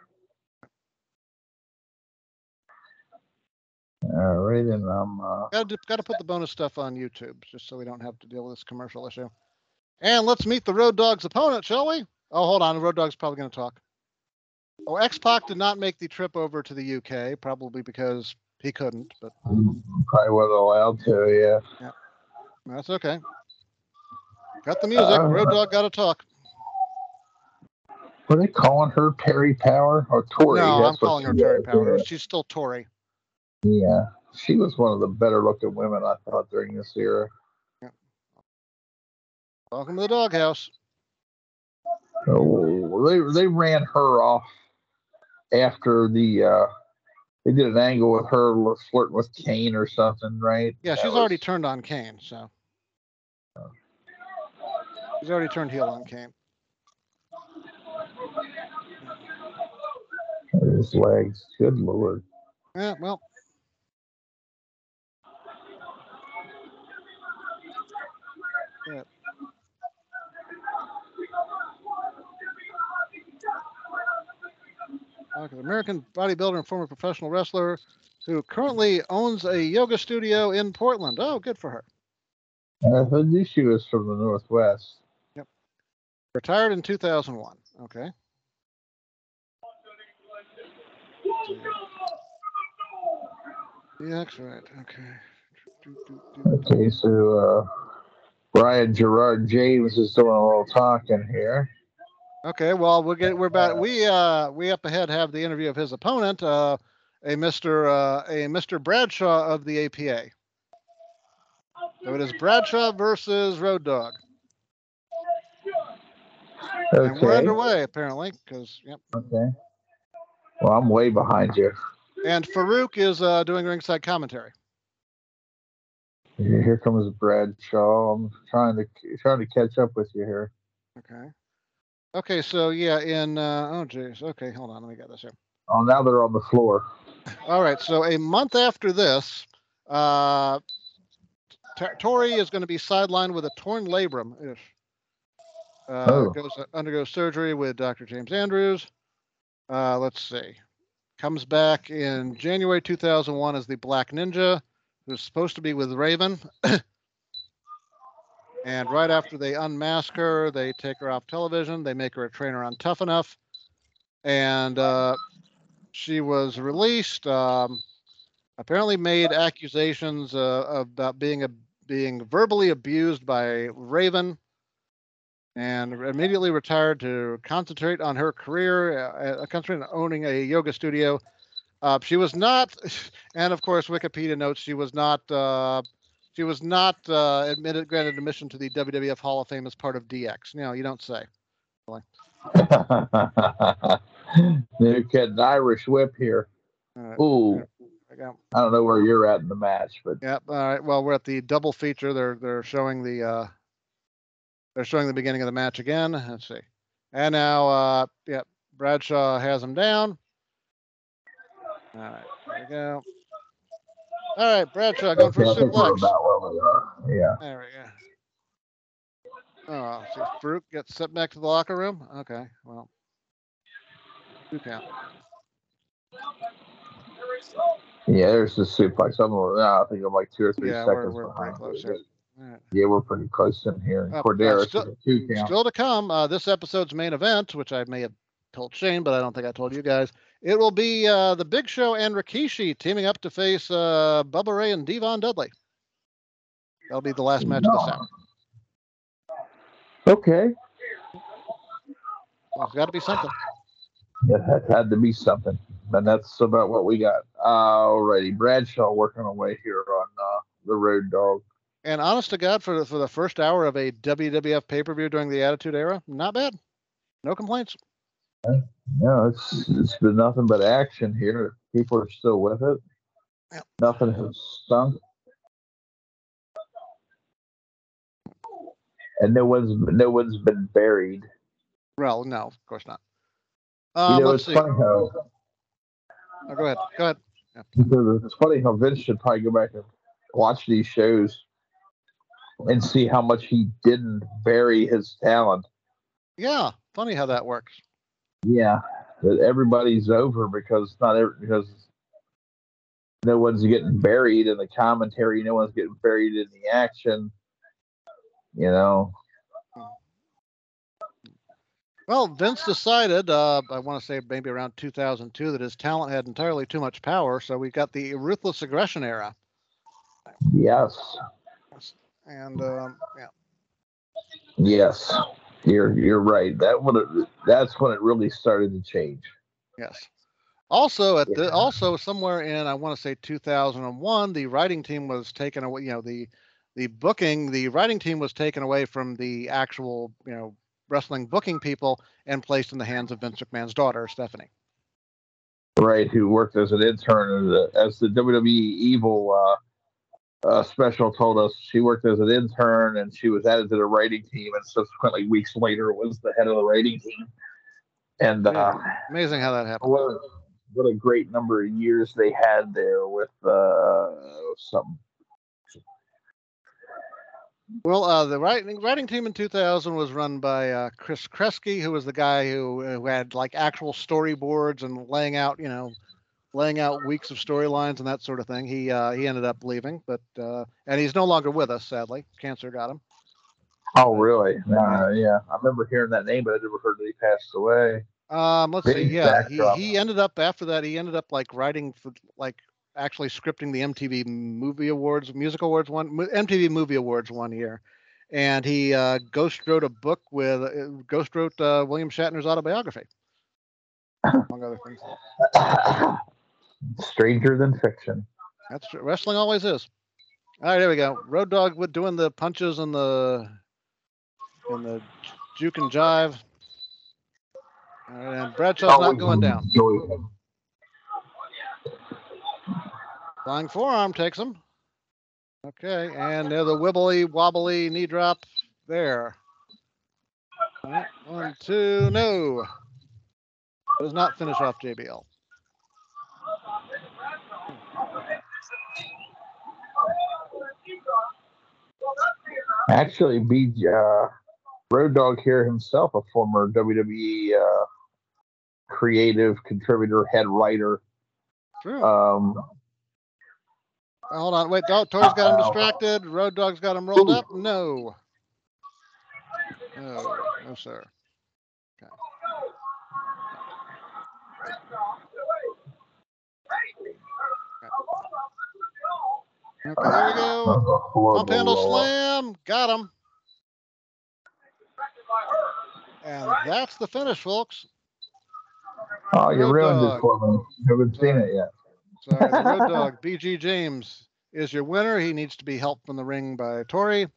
All right, and I'm uh, got to got to put the bonus stuff on YouTube just so we don't have to deal with this commercial issue. And let's meet the Road Dogg's opponent, shall we? Oh, hold on, the Road Dogg's probably going to talk. Oh, X-Pac did not make the trip over to the U K, probably because he couldn't, but probably wasn't allowed to. Yeah. Yeah, that's okay. Got the music. Uh, Road Dogg got to talk. Were they calling her Terry Power or Tori? No, That's I'm calling her Terry Power. She's still Tori. Yeah, she was one of the better looking women I thought during this era. Yeah. Welcome to the doghouse. Oh, they they ran her off after the. Uh, they did an angle with her flirting with Kane or something, right? Yeah, she's was... already turned on Kane, so oh. She's already turned heel on Kane. His legs, good lord. Yeah, well. Yeah. Okay, American bodybuilder and former professional wrestler who currently owns a yoga studio in Portland. Oh, good for her. I knew she was from the Northwest. Yep. Retired in two thousand one. Okay. Yeah, that's right. Okay. Okay, so uh, Brian Gerard James is doing a little talking here. Okay, well, we'll get we're about we uh we up ahead have the interview of his opponent, uh, a Mister uh, a Mister Bradshaw of the A P A. So it is Bradshaw versus Road Dogg. Okay. And we're underway apparently, because yep. Okay. Well, I'm way behind you. And Farouk is uh, doing ringside commentary. Here comes Bradshaw. I'm trying to trying to catch up with you here. Okay. Okay, so yeah, in uh, oh geez. Okay, hold on, let me get this here. Oh, now they're on the floor. All right, so a month after this, uh, Tori is going to be sidelined with a torn labrum. If uh, oh. goes uh, undergoes surgery with Doctor James Andrews. Uh, let's see. Comes back in January two thousand one as the Black Ninja, who's supposed to be with Raven. And right after they unmask her, they take her off television. They make her a trainer on Tough Enough. And uh, she was released. Um, apparently made accusations uh, about being a, being verbally abused by Raven. And immediately retired to concentrate on her career, uh, concentrate on owning a yoga studio. Uh, she was not, and of course, Wikipedia notes she was not uh, She was not uh, admitted, granted admission to the W W F Hall of Fame as part of D X. No, you don't say. They're getting Irish whip here. Right. Ooh. I, got... I don't know where you're at in the match, but yep. All right. Well, we're at the double feature. They're they're showing the uh, they're showing the beginning of the match again. Let's see. And now, uh, yeah, Bradshaw has him down. All right. There we go. All right, Bradshaw going for a suplex. Yeah. There we go. Oh, see, Farouk gets sent back to the locker room. Okay, well, two count. Yeah, there's the suplex. I'm, I think I'm like two or three yeah, seconds. We're, we're pretty close here. Right. Yeah, we're pretty close in here. Uh, Cordero, uh, still, two count. Still to come. Uh, this episode's main event, which I may have told Shane, but I don't think I told you guys. It will be uh, the Big Show and Rikishi teaming up to face uh, Bubba Ray and Devon Dudley. That'll be the last match no. of this hour. Okay. Well, it's got to be something. Yeah, that had to be something. And that's about what we got. Alrighty, Bradshaw working away here on uh, the Road Dogg. And honest to God, for the, for the first hour of a W W F pay-per-view during the Attitude Era, not bad. No complaints. Yeah, it's it's been nothing but action here. People are still with it. Yep. Nothing has stunk. And no one's no one's been buried. Well, no, of course not. Um, you know, let's it's see. funny how. Oh, go ahead. Go ahead. Yeah. Because it's funny how Vince should probably go back and watch these shows and see how much he didn't bury his talent. Yeah, funny how that works. Yeah, that everybody's over because not every, because no one's getting buried in the commentary. No one's getting buried in the action. You know. Well, Vince decided, uh, I want to say maybe around two thousand two, that his talent had entirely too much power. So we got the Ruthless Aggression era. Yes. And um, yeah. Yes, you're you're right. That when it, that's when it really started to change. Yes. Also, at yeah. the also somewhere in I want to say two thousand one, the writing team was taken away. You know, the the booking, the writing team was taken away from the actual, you know, wrestling booking people and placed in the hands of Vince McMahon's daughter, Stephanie. Right, who worked as an intern as, a, as the W W E Evil uh, uh, special told us. She worked as an intern and she was added to the writing team, and subsequently weeks later was the head of the writing team. And uh, amazing. amazing how that happened. What, what a great number of years they had there with uh, some. Well, uh, the writing writing team in two thousand was run by uh, Chris Kresge, who was the guy who, who had like actual storyboards and laying out, you know, laying out weeks of storylines and that sort of thing. He uh, he ended up leaving, but uh, and he's no longer with us, sadly. Cancer got him. Oh, really? Uh, yeah, I remember hearing that name, but I never heard that he passed away. Um, let's Big see. Yeah, he he ended up after that. He ended up like writing for like. actually scripting the M T V Movie Awards, Music Awards one, M T V Movie Awards one year, and he uh, ghost wrote a book with uh, ghost wrote uh, William Shatner's autobiography, among other things. Stranger than fiction. That's true. Wrestling always is. All right, there we go. Road Dogg with doing the punches and the and the juke and jive. All right, and Bradshaw's not going down. Flying forearm takes him. Okay, and there's the wibbly wobbly knee drop there. All right, one, two, no. Does not finish off J B L. Actually, B uh, Road Dogg here himself, a former W W E uh, creative contributor, head writer. True. Um, Hold on, wait, Toy's got him distracted. Road Dogg's got him rolled up. No. No, no, sir. Okay. Okay, there we go. Pump handle slam. Got him. And that's the finish, folks. Oh, you ruined it for me. I haven't seen it yet. Sorry, the Road Dogg, B G James, is your winner. He needs to be helped from the ring by Tori.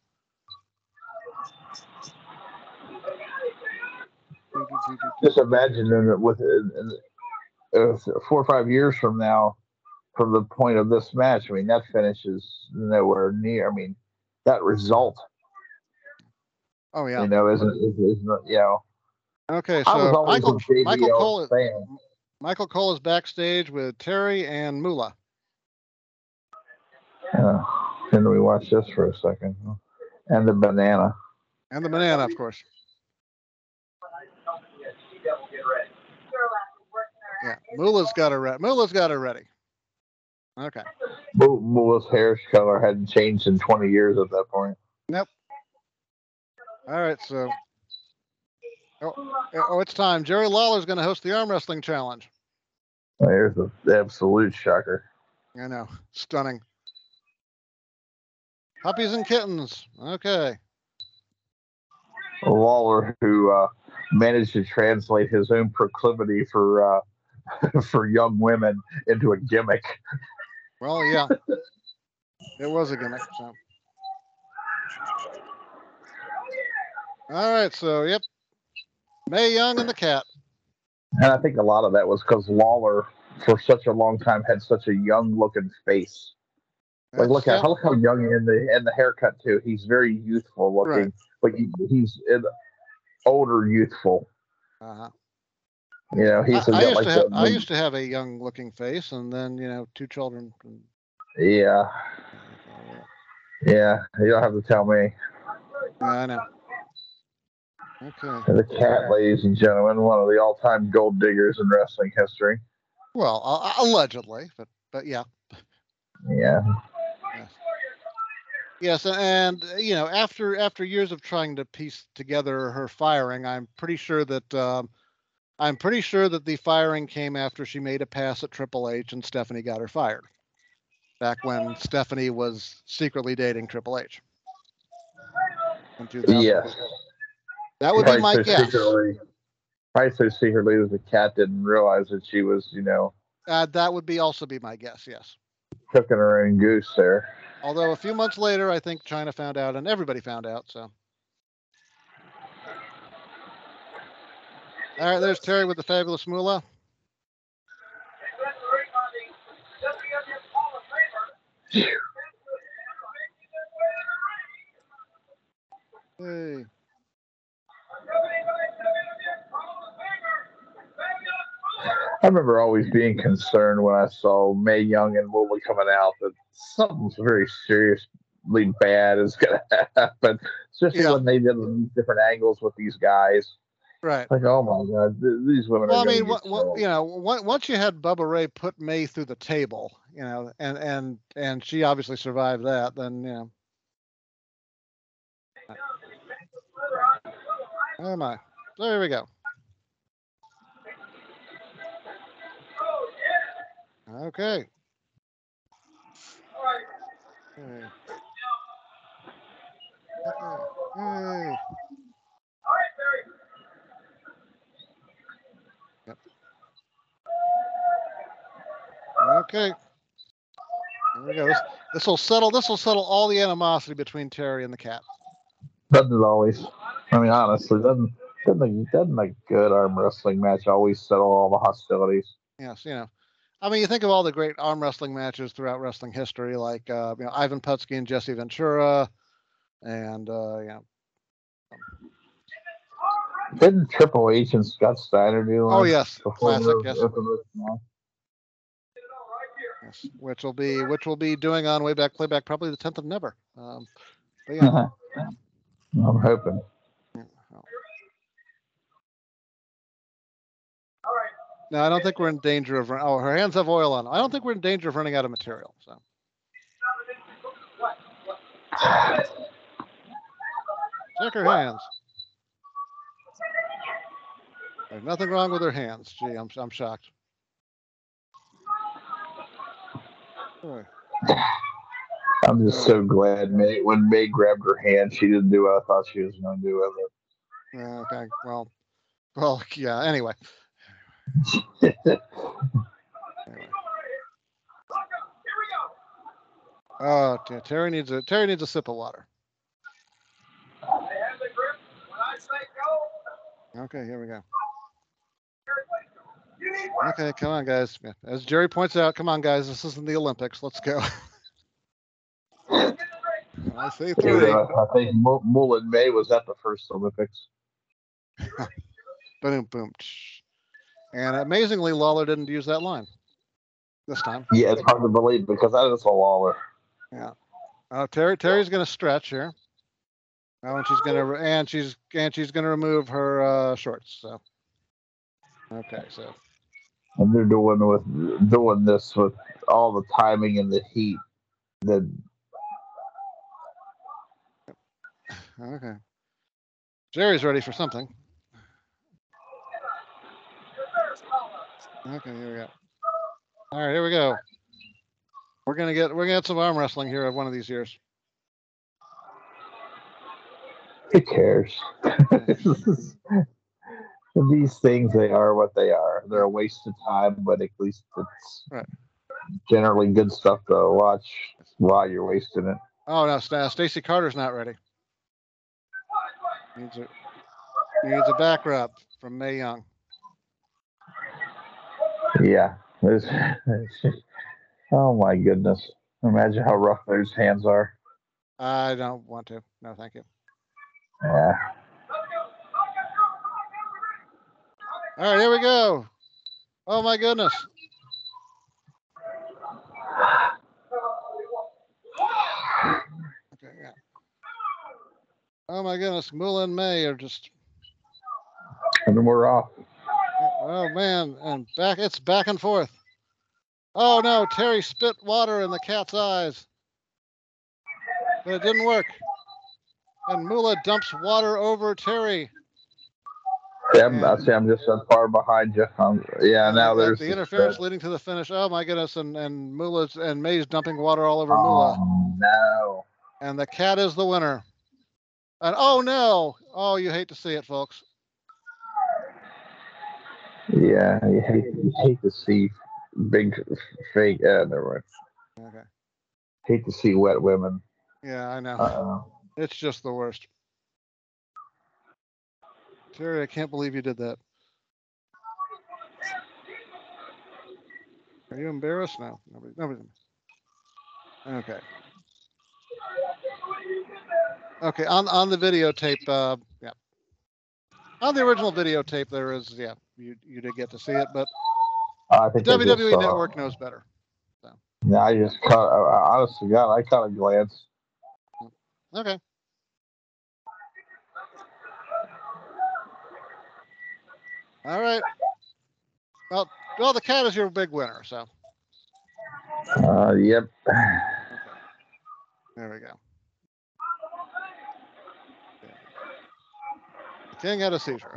Just imagine in, with in, in, uh, four or five years from now, from the point of this match, I mean, that finish is nowhere near. I mean, that result, Oh yeah. you know, isn't isn't, isn't you know. Okay, I was so always Michael a J B L Michael Cole fan. Michael Cole is backstage with Terry and Moolah. Uh, can we watch this for a second? And the banana. And the banana, of course. Yeah, Moolah's got her ready. Moolah's got her ready. Okay. Moolah's hair color hadn't changed in twenty years at that point. Nope. All right, so. Oh, oh it's time. Jerry Lawler's going to host the arm wrestling challenge. There's the absolute shocker. I know. Stunning. Puppies and kittens. Okay. Lawler, who uh, managed to translate his own proclivity for uh, for young women into a gimmick. Well, yeah. It was a gimmick. So. All right, so, yep. Mae Young and the Cat. And I think a lot of that was because Lawler, for such a long time, had such a young-looking face. Like, That's, look at yeah. look how young and the and the haircut too. He's very youthful looking, Right. but he, he's an older youthful. Uh-huh. You know, he's I, I got used like to have the, I used to have a young looking face, and then you know two children. Yeah, yeah. You don't have to tell me. Yeah, I know. Okay. The Cat, ladies and gentlemen, one of the all-time gold diggers in wrestling history. Well, uh, allegedly, but but yeah. Yeah. Yes. Yes, and you know, after after years of trying to piece together her firing, I'm pretty sure that um, I'm pretty sure that the firing came after she made a pass at Triple H and Stephanie got her fired. Back when Stephanie was secretly dating Triple H. In two thousand. Yes. That would probably be my so guess. Secretly, probably so secretly that the Cat didn't realize that she was, you know. Uh, that would be also be my guess. Yes. Cooking her own goose there. Although a few months later, I think China found out, and everybody found out. So. All right, there's Terry with the fabulous Moolah. Hey. I remember always being concerned when I saw Mae Young and Moolah coming out that something's very seriously bad is going to happen, especially yeah. when they did these different angles with these guys. Right. Like, oh my God, th- these women well, are. I mean, what, what, you know, once you had Bubba Ray put Mae through the table, you know, and and and she obviously survived that, then you know. Oh my! There we go. Okay. Hey. Hey. Yep. Okay. There we go. This this will settle. This will settle all the animosity between Terry and the Cat. Doesn't it always? I mean, honestly, doesn't doesn't doesn't a good arm wrestling match always settle all the hostilities? Yes, you know. I mean, you think of all the great arm wrestling matches throughout wrestling history, like uh, you know Ivan Putski and Jesse Ventura, and uh, you know. Didn't Triple H and Scott Steiner do one? Oh yes, classic. The, yes. The, yes, which will be which will be doing on Way Back Playback probably the tenth of Never. Um, but yeah, I'm hoping. No, I don't think we're in danger of. Oh, her hands have oil on them. I don't think we're in danger of running out of material. So. Check her hands. There's nothing wrong with her hands. Gee, I'm I'm shocked. Oh. I'm just so glad Mae, when Mae grabbed her hand, she didn't do what I thought she was going to do with it. Yeah, okay. Well, well, yeah. Anyway. anyway. Oh, yeah, Terry needs a Terry needs a sip of water. Okay, here we go. Okay, come on, guys. As Jerry points out, come on, guys. This isn't the Olympics. Let's go. I say three. Uh, I think Mullen May was at the first Olympics. Boom, boom. And amazingly, Lawler didn't use that line this time. Yeah, it's hard to believe because that is a Lawler. Yeah. Oh, Terry. Terry's going to stretch here. Oh, and she's going to and she's and she's going to remove her uh, shorts. So. Okay, so. And they're doing with doing this with all the timing and the heat. That. Okay. Jerry's ready for something. Okay, here we go. All right, here we go. We're gonna get we're gonna get some arm wrestling here one of these years. Who cares? These things, they are what they are. They're a waste of time, but at least it's right. generally good stuff to watch while you're wasting it. Oh no, St- Stacy Carter's not ready. Needs a needs a back rub from Mae Young. Yeah. There's, oh my goodness. Imagine how rough those hands are. I don't want to. No, thank you. Yeah. All right, here we go. Oh my goodness. Okay, yeah. Oh my goodness, Moolah and May are just. And then we're off. Oh man, and back it's back and forth. Oh no, Terry spit water in the cat's eyes. But it didn't work. And Moolah dumps water over Terry. Yeah, I'm, I see I'm just so far behind you. Um, yeah, now the, there's the interference spread. Leading to the finish. Oh my goodness, and and Moolah's and May's dumping water all over oh, Moolah. No. And the cat is the winner. And oh no! Oh, you hate to see it, folks. Yeah, you hate, you hate to see big fake. Uh, never mind. Okay. Hate to see wet women. Yeah, I know. Uh-oh. It's just the worst. Terry, I can't believe you did that. Are you embarrassed? No, nobody. Nobody. Okay. Okay, on on the videotape, uh, yeah. On the original videotape, there is, yeah, you you did get to see it, but I think the W W E just, uh, Network knows better. So. Yeah, I just caught. Uh, honestly, God, I caught a glance. Okay. All right. Well, well, the cat is your big winner, so. Uh, yep. Okay. There we go. Yeah. The king had a seizure.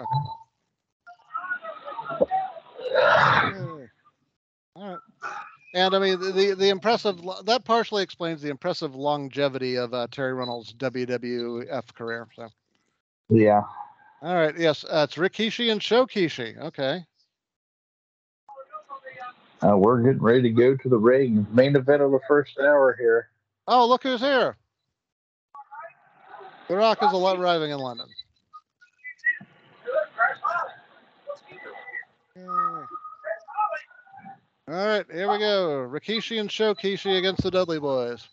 Okay. Okay. All right. And I mean, the, the, the impressive, that partially explains the impressive longevity of uh, Terry Runnels' W W F career. So. Yeah. All right. Yes. Uh, it's Rikishi and Shokishi. Okay. Uh, we're getting ready to go to the ring. Main event of the first hour here. Oh, look who's here. The Rock is arriving in London. Okay. All right, here we go. Rikishi and Shokishi against the Dudley Boys.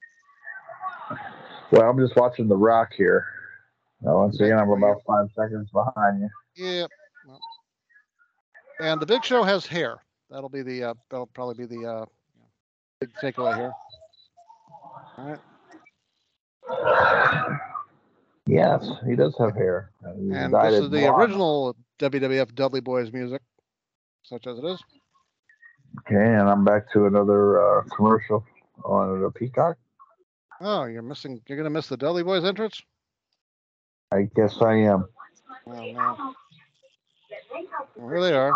Well, I'm just watching The Rock here. Now, once again, I'm about five seconds behind you. Yep. Well, and the Big Show has hair. That'll be the. Uh, that'll probably be the uh, big takeaway here. All right. Yes, he does have hair. He's and this is the blonde. Original W W F Dudley Boys music, such as it is. Okay, and I'm back to another uh, commercial on the Peacock. Oh, you're missing. You're gonna miss the Dudley Boys entrance. I guess I am. Oh man. Well, here they are.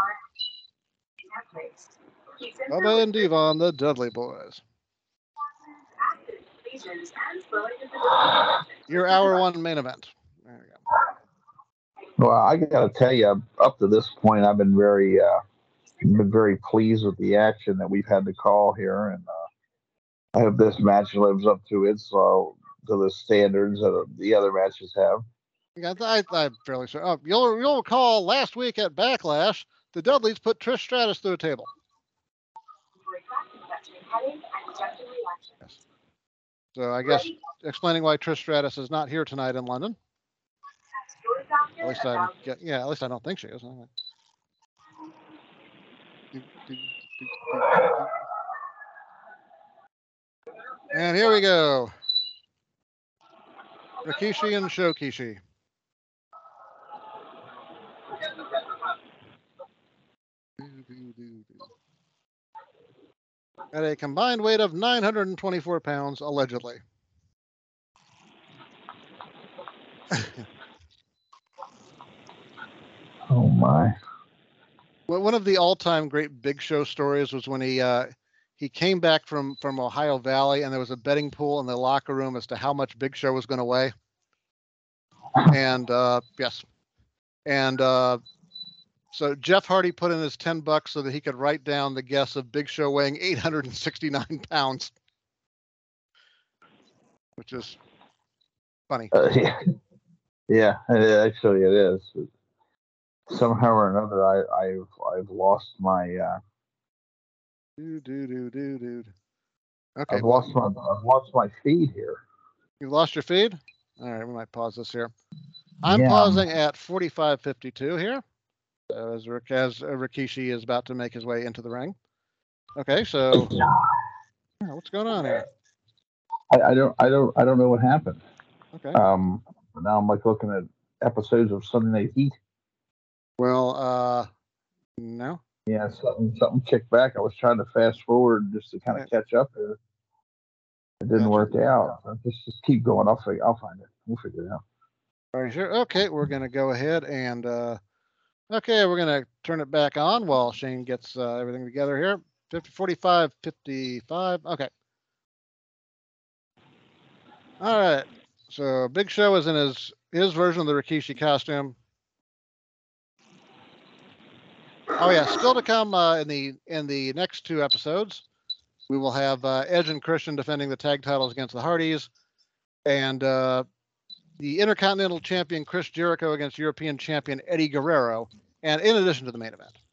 Bubba and Devon, the Dudley Boys. Your hour one main event. There we go. Well, I got to tell you, up to this point, I've been very, uh, been very pleased with the action that we've had to call here, and uh, I hope this match lives up to its uh, to the standards that the other matches have. Yeah, I, I'm fairly sure. Oh, you'll you'll recall last week at Backlash, the Dudleys put Trish Stratus through a table. Yes. So I guess explaining why Trish Stratus is not here tonight in London. At least I get, yeah. At least I don't think she is. And here we go. Rikishi and Shokishi. At a combined weight of nine hundred twenty-four pounds, allegedly. Oh my. Well, one of the all-time great Big Show stories was when he uh, he came back from from Ohio Valley, and there was a betting pool in the locker room as to how much Big Show was going to weigh. And uh, yes, and uh, so Jeff Hardy put in his ten bucks so that he could write down the guess of Big Show weighing eight hundred sixty-nine pounds, which is funny. Uh, yeah, yeah, actually it is. Somehow or another, I, I've I've lost my. Uh, do do do do do. Okay, I've well, lost my I've lost my feed here. You lost your feed? All right, we might pause this here. I'm yeah. pausing at forty-five fifty-two here, as, as Rikishi is about to make his way into the ring. Okay, so what's going on here? I, I don't I don't I don't know what happened. Okay. Um. Now I'm like looking at episodes of Sunday Night Heat. Well, uh, no. Yeah, something something kicked back. I was trying to fast forward just to kind of okay. catch up here. It didn't gotcha. work out. So just just keep going. I'll figure. I'll find it. We'll figure it out. Are you sure? Okay, we're gonna go ahead and uh, okay, we're gonna turn it back on while Shane gets uh, everything together here. fifty, forty-five, fifty-five. Okay. All right. So Big Show is in his his version of the Rikishi costume. Oh yeah, still to come uh, in the in the next two episodes, we will have uh, Edge and Christian defending the tag titles against the Hardys, and uh, the Intercontinental Champion Chris Jericho against European Champion Eddie Guerrero, and in addition to the main event.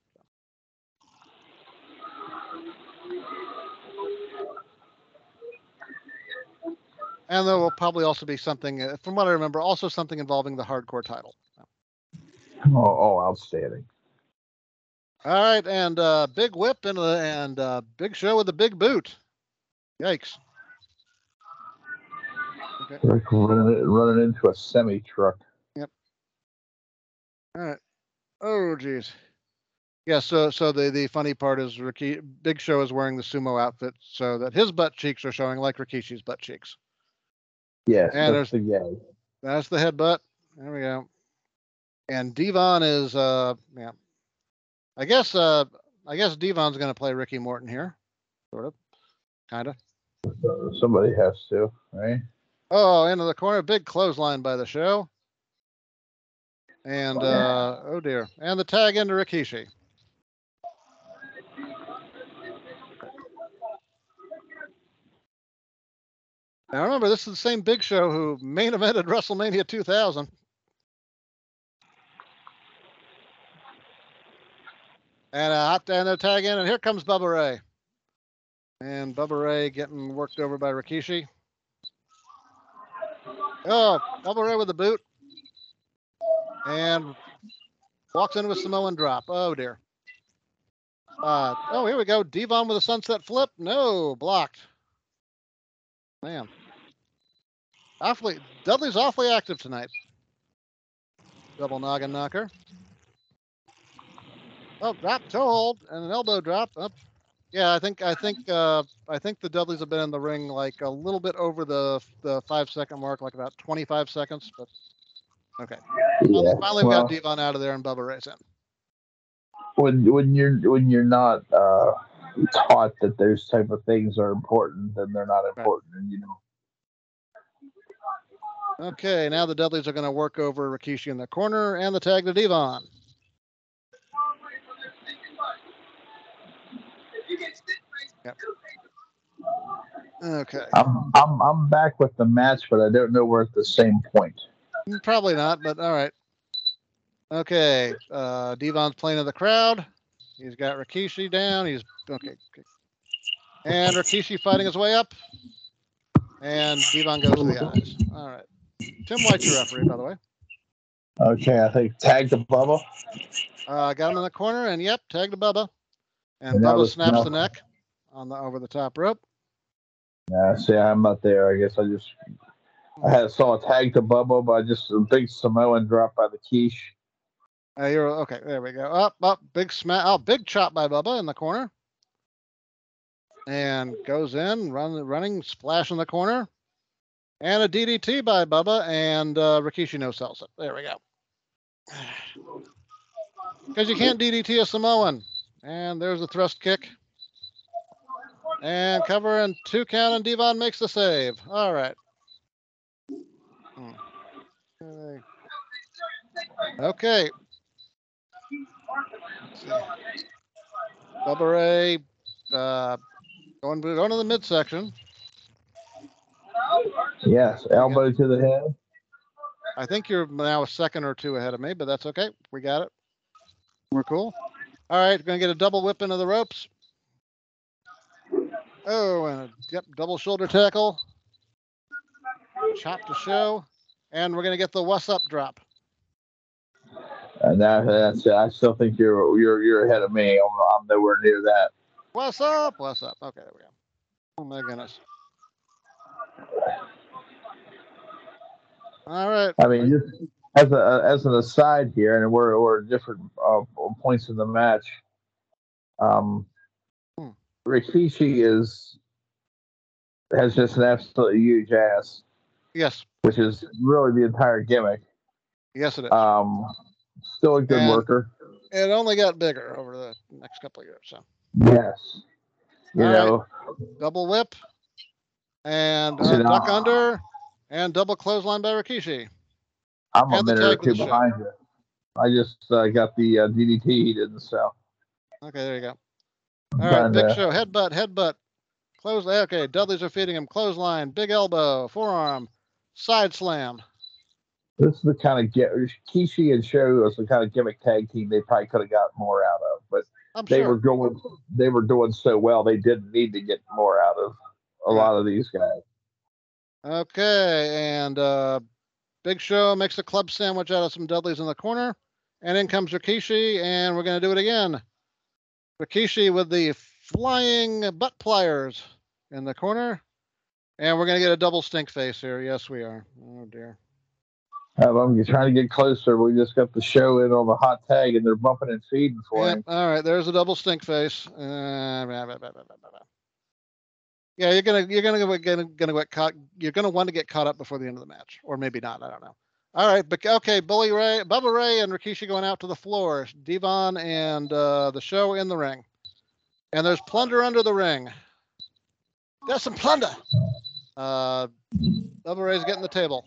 And there will probably also be something, from what I remember, also something involving the hardcore title. Oh, oh outstanding. All right, and uh, big whip and, uh, and uh, Big Show with a big boot. Yikes. Okay. Like running, running into a semi truck. Yep. All right. Oh, geez. Yeah, so so the, the funny part is Ricky, Big Show is wearing the sumo outfit so that his butt cheeks are showing like Rikishi's butt cheeks. Yes, and that's the yeah. That's the headbutt. There we go. And Devon is uh yeah. I guess uh I guess Devon's gonna play Ricky Morton here. Sort of. Kinda. Somebody has to, right? Oh, into the corner, big clothesline by the Show. And uh oh dear. And the tag into Rikishi. Now remember, this is the same Big Show who main evented WrestleMania two thousand. And uh, hot and they're tagging, and here comes Bubba Ray. And Bubba Ray getting worked over by Rikishi. Oh, Bubba Ray with the boot. And walks into a Samoan drop. Oh, dear. Uh, oh, here we go. Devon with a sunset flip. No, blocked. Man. Awfully, Dudley's awfully active tonight. Double noggin knocker. Oh, drop, toe hold, and an elbow drop. Up. Yeah, I think I think uh, I think the Dudleys have been in the ring like a little bit over the the five second mark, like about twenty-five seconds. But okay, yeah. Finally, we well, got Devon out of there and Bubba Ray's in. When when you're when you're not uh, taught that those type of things are important, then they're not important, right. And you know. Okay, now the Dudleys are going to work over Rikishi in the corner and the tag to Devon. Yep. Okay. I'm I'm I'm back with the match, but I don't know we're at the same point. Mm, Probably not, but all right. Okay. Uh, Devon's playing to the crowd. He's got Rikishi down. He's okay. okay. And Rikishi fighting his way up. And Devon goes to the eyes. All right. Tim White's your referee, by the way. Okay, I think tag to Bubba. Uh, got him in the corner, and yep, tag to Bubba. And, And now Bubba this- snaps now- the neck on the over the top rope. Yeah, see, I'm not there. I guess I just I had saw a tag to Bubba, but I just a big Samoan drop by the quiche. Uh, you're okay. There we go. Up, up, big smack. Oh, big chop by Bubba in the corner, and goes in, run, running, splash in the corner, and a D D T by Bubba, and uh, Rikishi no sells it. There we go. Because you can't D D T a Samoan. And there's the thrust kick. And cover and two count, and Devon makes the save. All right. Hmm. Okay. Okay. Let's see. Bubba Ray uh, going, going to the midsection. Yes, elbow to the head. I think you're now a second or two ahead of me, but that's okay. We got it. We're cool. All right, going to get a double whip into the ropes. Oh, and a, yep, double shoulder tackle. Chop to show. And we're going to get the what's up drop. And that, that's it. I still think you're you're you're ahead of me. I'm, I'm nowhere near that. What's up? What's up? Okay, there we go. Oh my goodness. All right. I mean, just as a as an aside here, and we're we're at different uh, points in the match. Um, Hmm. Rikishi is has just an absolutely huge ass, Yes. which is really the entire gimmick. Yes, it is. Um, still a good And worker. it only got bigger over the next couple of years. So Yes, you All know. double whip and So uh, now- duck under and double clothesline by Rikishi. I'm a And the minute or tag to two the show. behind you. I just uh, got the uh, D D T he didn't sell. Okay, there you go. I'm All right, trying Big to- Show, headbutt, headbutt. Close. Okay, Dudley's are feeding him. Clothesline, big elbow, forearm, side slam. This is the kind of get Kishi and Show was the kind of gimmick tag team they probably could have got more out of, but I'm they sure. were going they were doing so well they didn't need to get more out of a Right. lot of these guys. Okay, and uh, Big Show makes a club sandwich out of some Dudleys in the corner. And in comes Rikishi, and we're going to do it again. Rikishi with the flying butt pliers in the corner. And we're going to get a double stink face here. Yes, we are. Oh, dear. Uh, I'm trying to get closer. We just got the Show in on the hot tag, and they're bumping and feeding for Yep. him. All right, there's a double stink face. Uh, blah, blah, blah, blah, blah, blah. Yeah, you're gonna you're gonna gonna gonna get caught. You're gonna want to get caught up before the end of the match, or maybe not. I don't know. All right, but okay, Bully Ray, Bubba Ray, and Rikishi going out to the floor. Devon and uh, the Show in the ring, and there's plunder under the ring. There's some plunder. Uh, Bubba Ray's getting the table.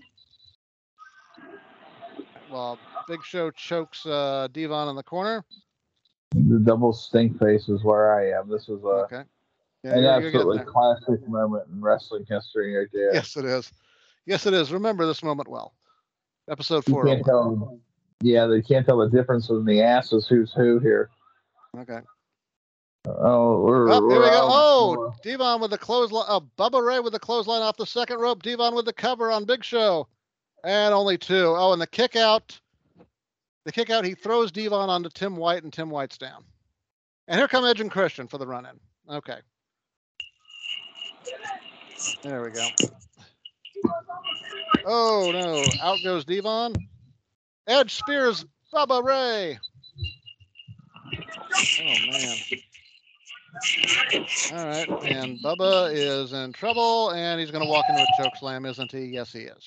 Well, Big Show chokes uh, Devon in the corner. The double stink face is where I am. This was a Okay. Yeah, an you're, you're getting absolutely there. classic moment in wrestling history right there. Yes, it is. Yes, it is. Remember this moment well. Episode You four. can't tell. Yeah, they can't tell the difference in the asses who's who here. Okay. Oh, we're, Up, here we we're go. out Oh, for- Devon with the clothesline. Uh, Bubba Ray with the clothesline off the second rope. Devon with the cover on Big Show. And only two. Oh, and the kick out. The kick out, he throws Devon onto Tim White, and Tim White's down. And here come Edge and Christian for the run in. Okay. There we go. Oh, no. Out goes Devon. Edge spears Bubba Ray. Oh, man. All right. And Bubba is in trouble, and he's going to walk into a choke slam, isn't he? Yes, he is.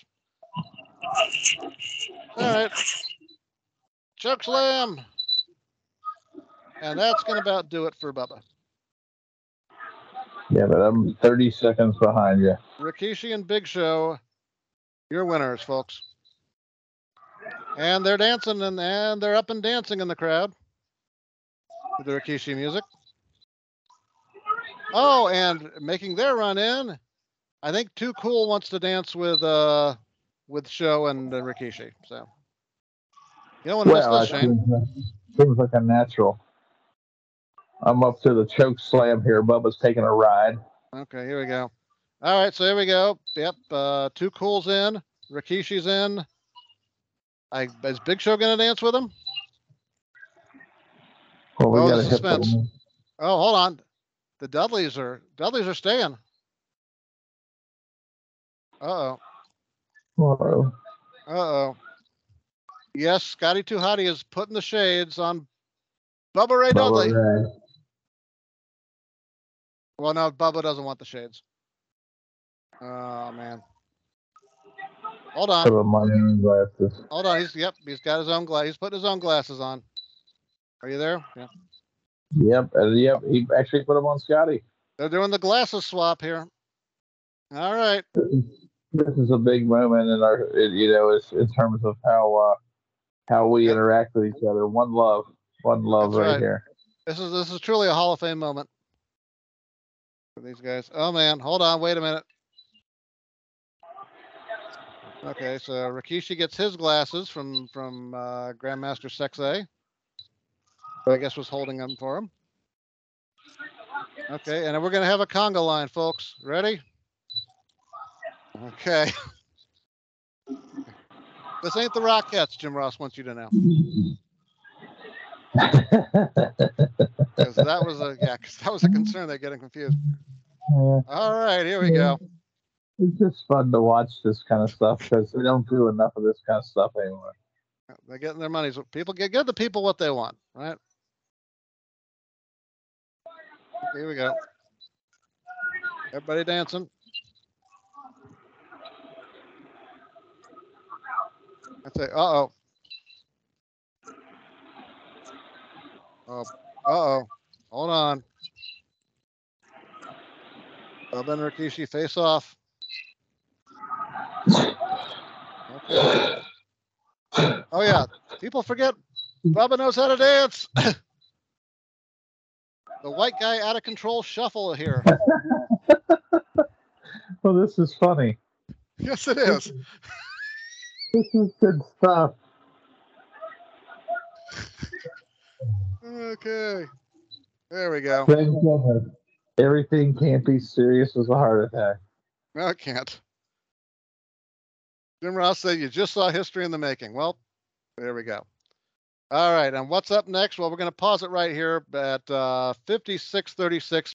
All right. Choke slam. And that's going to about do it for Bubba. Yeah, but I'm thirty seconds behind you. Rikishi and Big Show, your winners, folks. And they're dancing, and, and they're up and dancing in the crowd with the Rikishi music. Oh, and making their run in I think Too Cool wants to dance with uh with Sho and uh, Rikishi. So you don't want to Well, miss it this, Shane. seems, seems like a natural. I'm up to the choke slam here. Bubba's taking a ride. Okay, here we go. All right, so here we go. Yep, uh, Too Cool's in. Rikishi's in. I, is Big Show going to dance with him? Well, we Oh, got the to hit suspense. the. Oh, hold on. The Dudleys are Dudleys are staying. Uh-oh. Whoa. Uh-oh. Yes, Scotty Too Hotty is putting the shades on Bubba Ray Bubba Dudley. Ray. Well, no, Bubba doesn't want the shades. Oh, man. Hold on. Put on my own glasses. Hold on. He's, yep, he's got his own glass. He's putting his own glasses on. Are you there? Yeah. Yep, uh, yep. He actually put them on Scotty. They're doing the glasses swap here. All right. This is a big moment in our, you know, it's, in terms of how uh, how we Yep. interact with each other. One love, one love That's right, right. here. This is this is truly a Hall of Fame moment for these guys. Oh man, hold on, wait a minute. Okay, so Rikishi gets his glasses from from uh, Grandmaster Sexay. I guess was holding them for him. Okay, and then we're gonna have a conga line, folks. Ready? Okay. This ain't the Rockettes, Jim Ross wants you to know. Because that was a yeah, because that was a concern. They're getting confused. Yeah. All right, here we go. It's just fun to watch this kind of stuff because we don't do enough of this kind of stuff anymore. They're getting their money's. People get give the people what they want, right? Okay, here we go. Everybody dancing. I'd say, uh oh. Oh, uh oh. Hold on. Bubba and Rikishi face off. Okay. Oh yeah. People forget Bubba knows how to dance. The white guy out of control shuffle here. Well, this is funny. Yes, it is. This is good stuff. Okay. There we go. Thank goodness. Everything can't be serious as a heart attack. No, it can't. Jim Ross said you just saw history in the making. Well, there we go. All right, and what's up next? Well, we're going to pause it right here at uh, fifty-six thirty-six.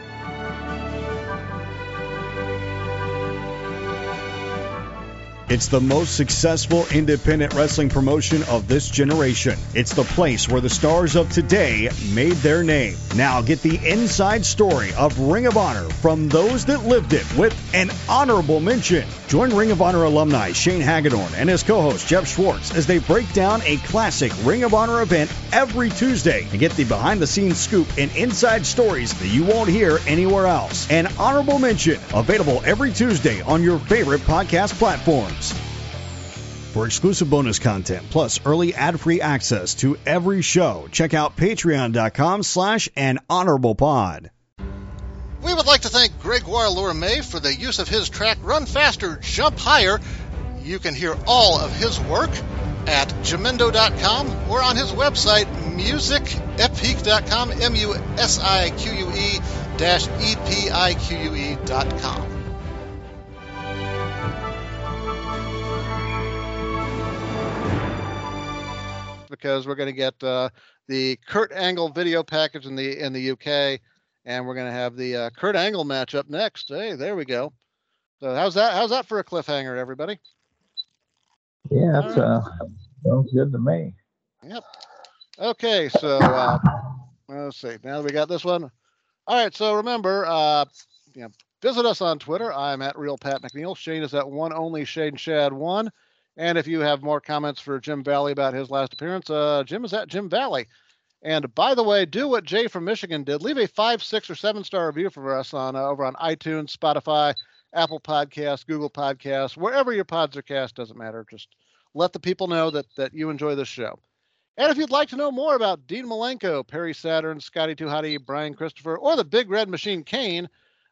It's the most successful independent wrestling promotion of this generation. It's the place where the stars of today made their name. Now get the inside story of Ring of Honor from those that lived it with an honorable mention. Join Ring of Honor alumni Shane Hagedorn and his co-host Jeff Schwartz as they break down a classic Ring of Honor event every Tuesday and get the behind-the-scenes scoop and inside stories that you won't hear anywhere else. An honorable mention available every Tuesday on your favorite podcast platforms. For exclusive bonus content, plus early ad-free access to every show, check out patreon.com slash an honorable pod. We would like to thank Gregoire Lourmet for the use of his track Run Faster, Jump Higher. You can hear all of his work at jamendo dot com or on his website, music epique dot com, M U S I Q U E dash E P I Q U E dot com. Because we're going to get uh, the Kurt Angle video package in the in the U K, and we're going to have the uh, Kurt Angle match up next. Hey, there we go. So how's that? How's that for a cliffhanger, everybody? Yeah, that's, uh, sounds good to me. Yep. Okay, so uh, let's see. Now that we got this one. All right. So remember, uh, you know, visit us on Twitter. I'm at Real Pat McNeil. Shane is at one only Shane Shad one. And if you have more comments for Jim Valley about his last appearance, uh, Jim is at Jim Valley. And by the way, do what Jay from Michigan did. Leave a five, six, or seven star review for us on uh, over on iTunes, Spotify, Apple Podcasts, Google Podcasts, wherever your pods are cast. Doesn't matter. Just let the people know that that you enjoy this show. And if you'd like to know more about Dean Malenko, Perry Saturn, Scotty Too Hotty, Brian Christopher, or the Big Red Machine Kane,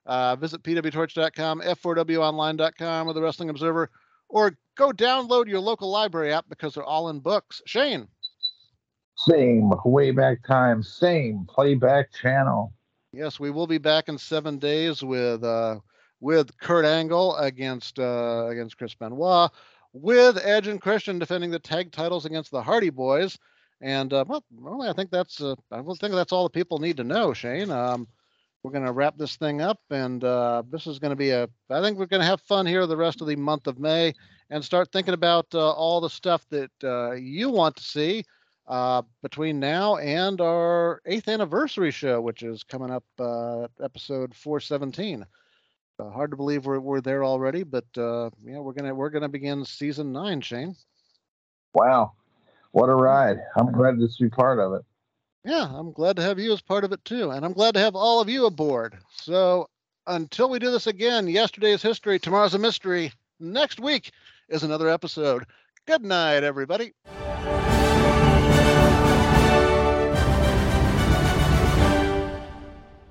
Uh, visit p w torch dot com, f four w online dot com, or the Wrestling Observer, or go download your local library app because they're all in books. Shane. Same Wayback Time, same playback channel. Yes, we will be back in seven days with uh, with Kurt Angle against uh, against Chris Benoit, with Edge and Christian defending the tag titles against the Hardy Boys. And uh, well, well, I think that's uh, I think that's all the people need to know, Shane. Um, we're going to wrap this thing up, and uh, this is going to be a. I think we're going to have fun here the rest of the month of May, and start thinking about uh, all the stuff that uh, you want to see uh, between now and our eighth anniversary show, which is coming up, uh, episode four seventeen. Uh, hard to believe we're we're there already, but uh, yeah, we're gonna we're gonna begin season nine, Shane. Wow, what a ride! I'm glad to be part of it. Yeah, I'm glad to have you as part of it too, and I'm glad to have all of you aboard. So until we do this again, yesterday is history, tomorrow's a mystery. Next week is another episode. Good night, everybody.